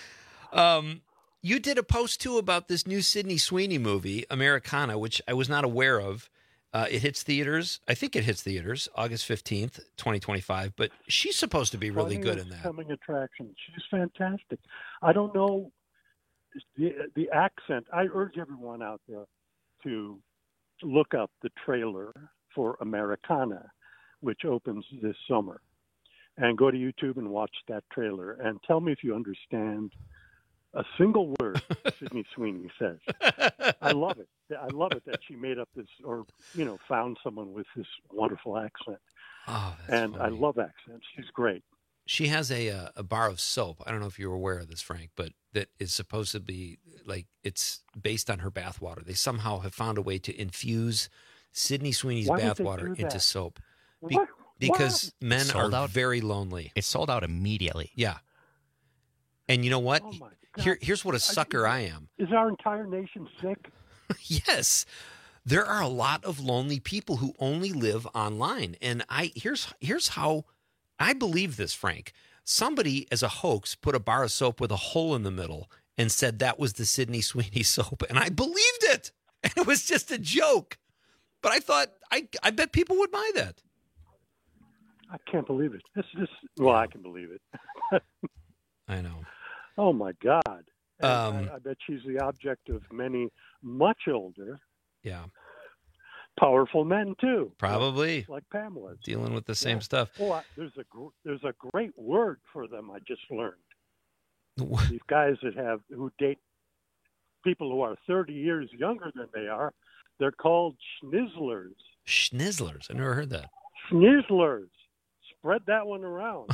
You did a post, too, about this new Sydney Sweeney movie, Americana, which I was not aware of. It hits theaters. I think it hits theaters August 15th, 2025. But she's supposed to be really good in that. Coming attraction. She's fantastic. I don't know the accent. I urge everyone out there to look up the trailer for Americana, which opens this summer. And go to YouTube and watch that trailer. And tell me if you understand a single word Sydney Sweeney says. I love it. I love it that she made up this, or found someone with this wonderful accent. Oh, and funny. I love accents. She's great. She has a bar of soap. I don't know if you're aware of this, Frank, but that is supposed to be it's based on her bathwater. They somehow have found a way to infuse Sydney Sweeney's bathwater into soap. Because men are very lonely. It sold out immediately. Yeah. And you know what? Here's what a sucker I am. Is our entire nation sick? Yes. There are a lot of lonely people who only live online. And here's how I believe this, Frank. Somebody, as a hoax, put a bar of soap with a hole in the middle and said that was the Sydney Sweeney soap. And I believed it. And it was just a joke. But I thought, I bet people would buy that. I can't believe it. I can believe it. I know. Oh, my God. I bet she's the object of many much older, powerful men, too. Probably. Like Pamela. Dealing with the same stuff. Oh, there's a great word for them I just learned. These guys who date people who are 30 years younger than they are, they're called schnizzlers. Schnizzlers? I never heard that. Schnizzlers. Spread that one around.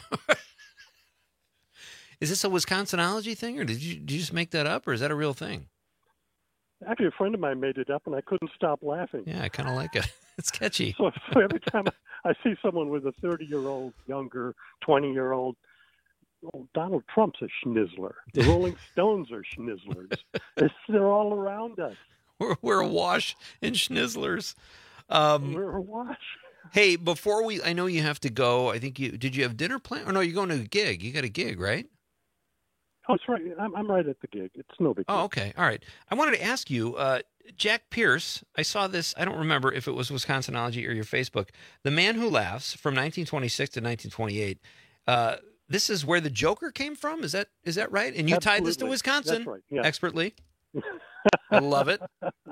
Is this a Wisconsinology thing, or did you just make that up, or is that a real thing? Actually, a friend of mine made it up, and I couldn't stop laughing. Yeah, I kind of like it. It's catchy. So every time I see someone with a 30-year-old, younger, 20-year-old, Donald Trump's a schnizzler. The Rolling Stones are schnizzlers. They're all around us. We're awash in schnizzlers. We're awash. Hey, before I know you have to go. I think did you have dinner planned? Or no, you're going to a gig. You got a gig, right? Oh, that's right. I'm right at the gig. It's no big deal. Oh, okay. All right. I wanted to ask you, Jack Pierce, I saw this. I don't remember if it was Wisconsinology or your Facebook. The Man Who Laughs from 1926 to 1928. This is where the Joker came from? Is that right? And you tied this to Wisconsin. That's right. Yeah. Expertly. I love it.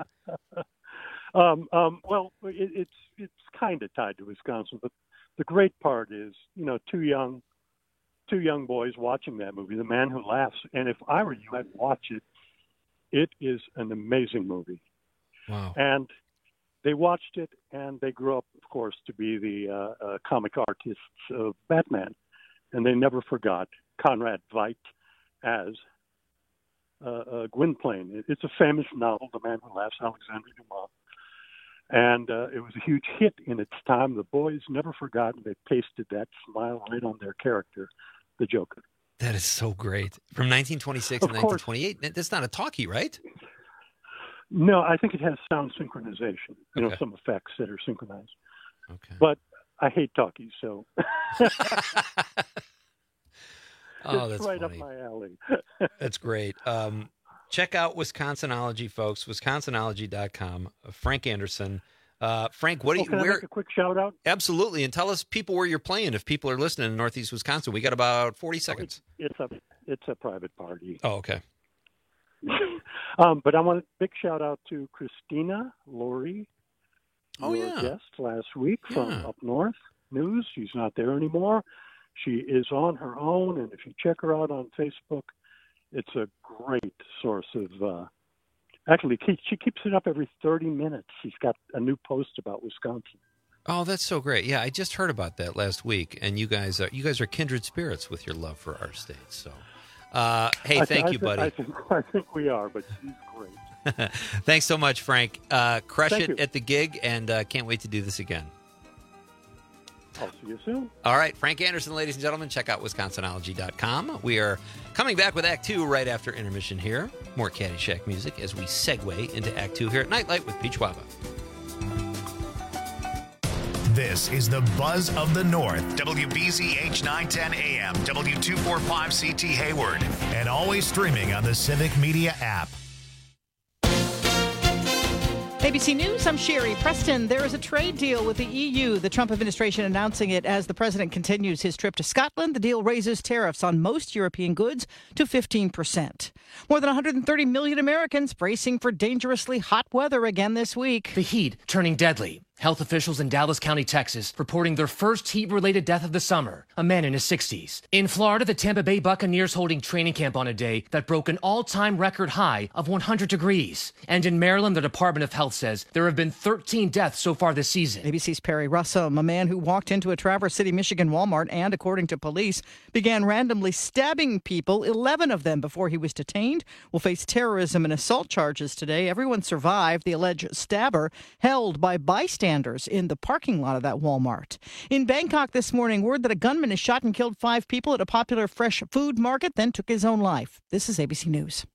Well, it's kind of tied to Wisconsin, but the great part is, two young boys watching that movie, The Man Who Laughs. And if I were you, I'd watch it. It is an amazing movie. Wow. And they watched it, and they grew up, of course, to be the comic artists of Batman. And they never forgot Conrad Veidt as Gwynplaine. It's a famous novel, The Man Who Laughs, Alexandre Dumas. And it was a huge hit in its time. The boys never forgot, and they pasted that smile right on their character, the Joker. That is so great. From 1926 to 1928. That's not a talkie, right? No, I think it has sound synchronization, some effects that are synchronized. Okay. But I hate talkies, so Oh, it's that's right funny. up my alley. That's great. Check out Wisconsinology, folks. Wisconsinology.com. Frank Anderson. Frank, what do you? Can I make a quick shout out? Absolutely, and tell us people where you're playing. If people are listening in Northeast Wisconsin, we got about 40 seconds. It's a private party. Oh, okay. But I want a big shout out to Christina Laurie, your guest last week from Up North News. She's not there anymore. She is on her own, and if you check her out on Facebook, it's a great source of. Actually, she keeps it up every 30 minutes. She's got a new post about Wisconsin. Oh, that's so great! Yeah, I just heard about that last week, and you guys are kindred spirits with your love for our state. So, hey, thank you, buddy. I think we are, but she's great. Thanks so much, Frank. Crush Thank it you. at the gig, and can't wait to do this again. I'll see you soon. All right, Frank Anderson, ladies and gentlemen, check out wisconsinology.com. We are coming back with Act 2 right after intermission here. More Caddyshack music as we segue into Act 2 here at Nightlight with Peach Waba. This is the Buzz of the North, WBZH 910 AM, W245CT Hayward, and always streaming on the Civic Media app. ABC News, I'm Sherry Preston. There is a trade deal with the EU, the Trump administration announcing it as the president continues his trip to Scotland. The deal raises tariffs on most European goods to 15%. More than 130 million Americans bracing for dangerously hot weather again this week. The heat turning deadly. Health officials in Dallas County, Texas, reporting their first heat-related death of the summer, a man in his 60s. In Florida, the Tampa Bay Buccaneers holding training camp on a day that broke an all-time record high of 100 degrees. And in Maryland, the Department of Health says there have been 13 deaths so far this season. ABC's Perry Russum, a man who walked into a Traverse City, Michigan Walmart and, according to police, began randomly stabbing people, 11 of them before he was detained, will face terrorism and assault charges today. Everyone survived. The alleged stabber held by bystanders in the parking lot of that Walmart. In Bangkok this morning, word that a gunman has shot and killed 5 people at a popular fresh food market, then took his own life. This is ABC News.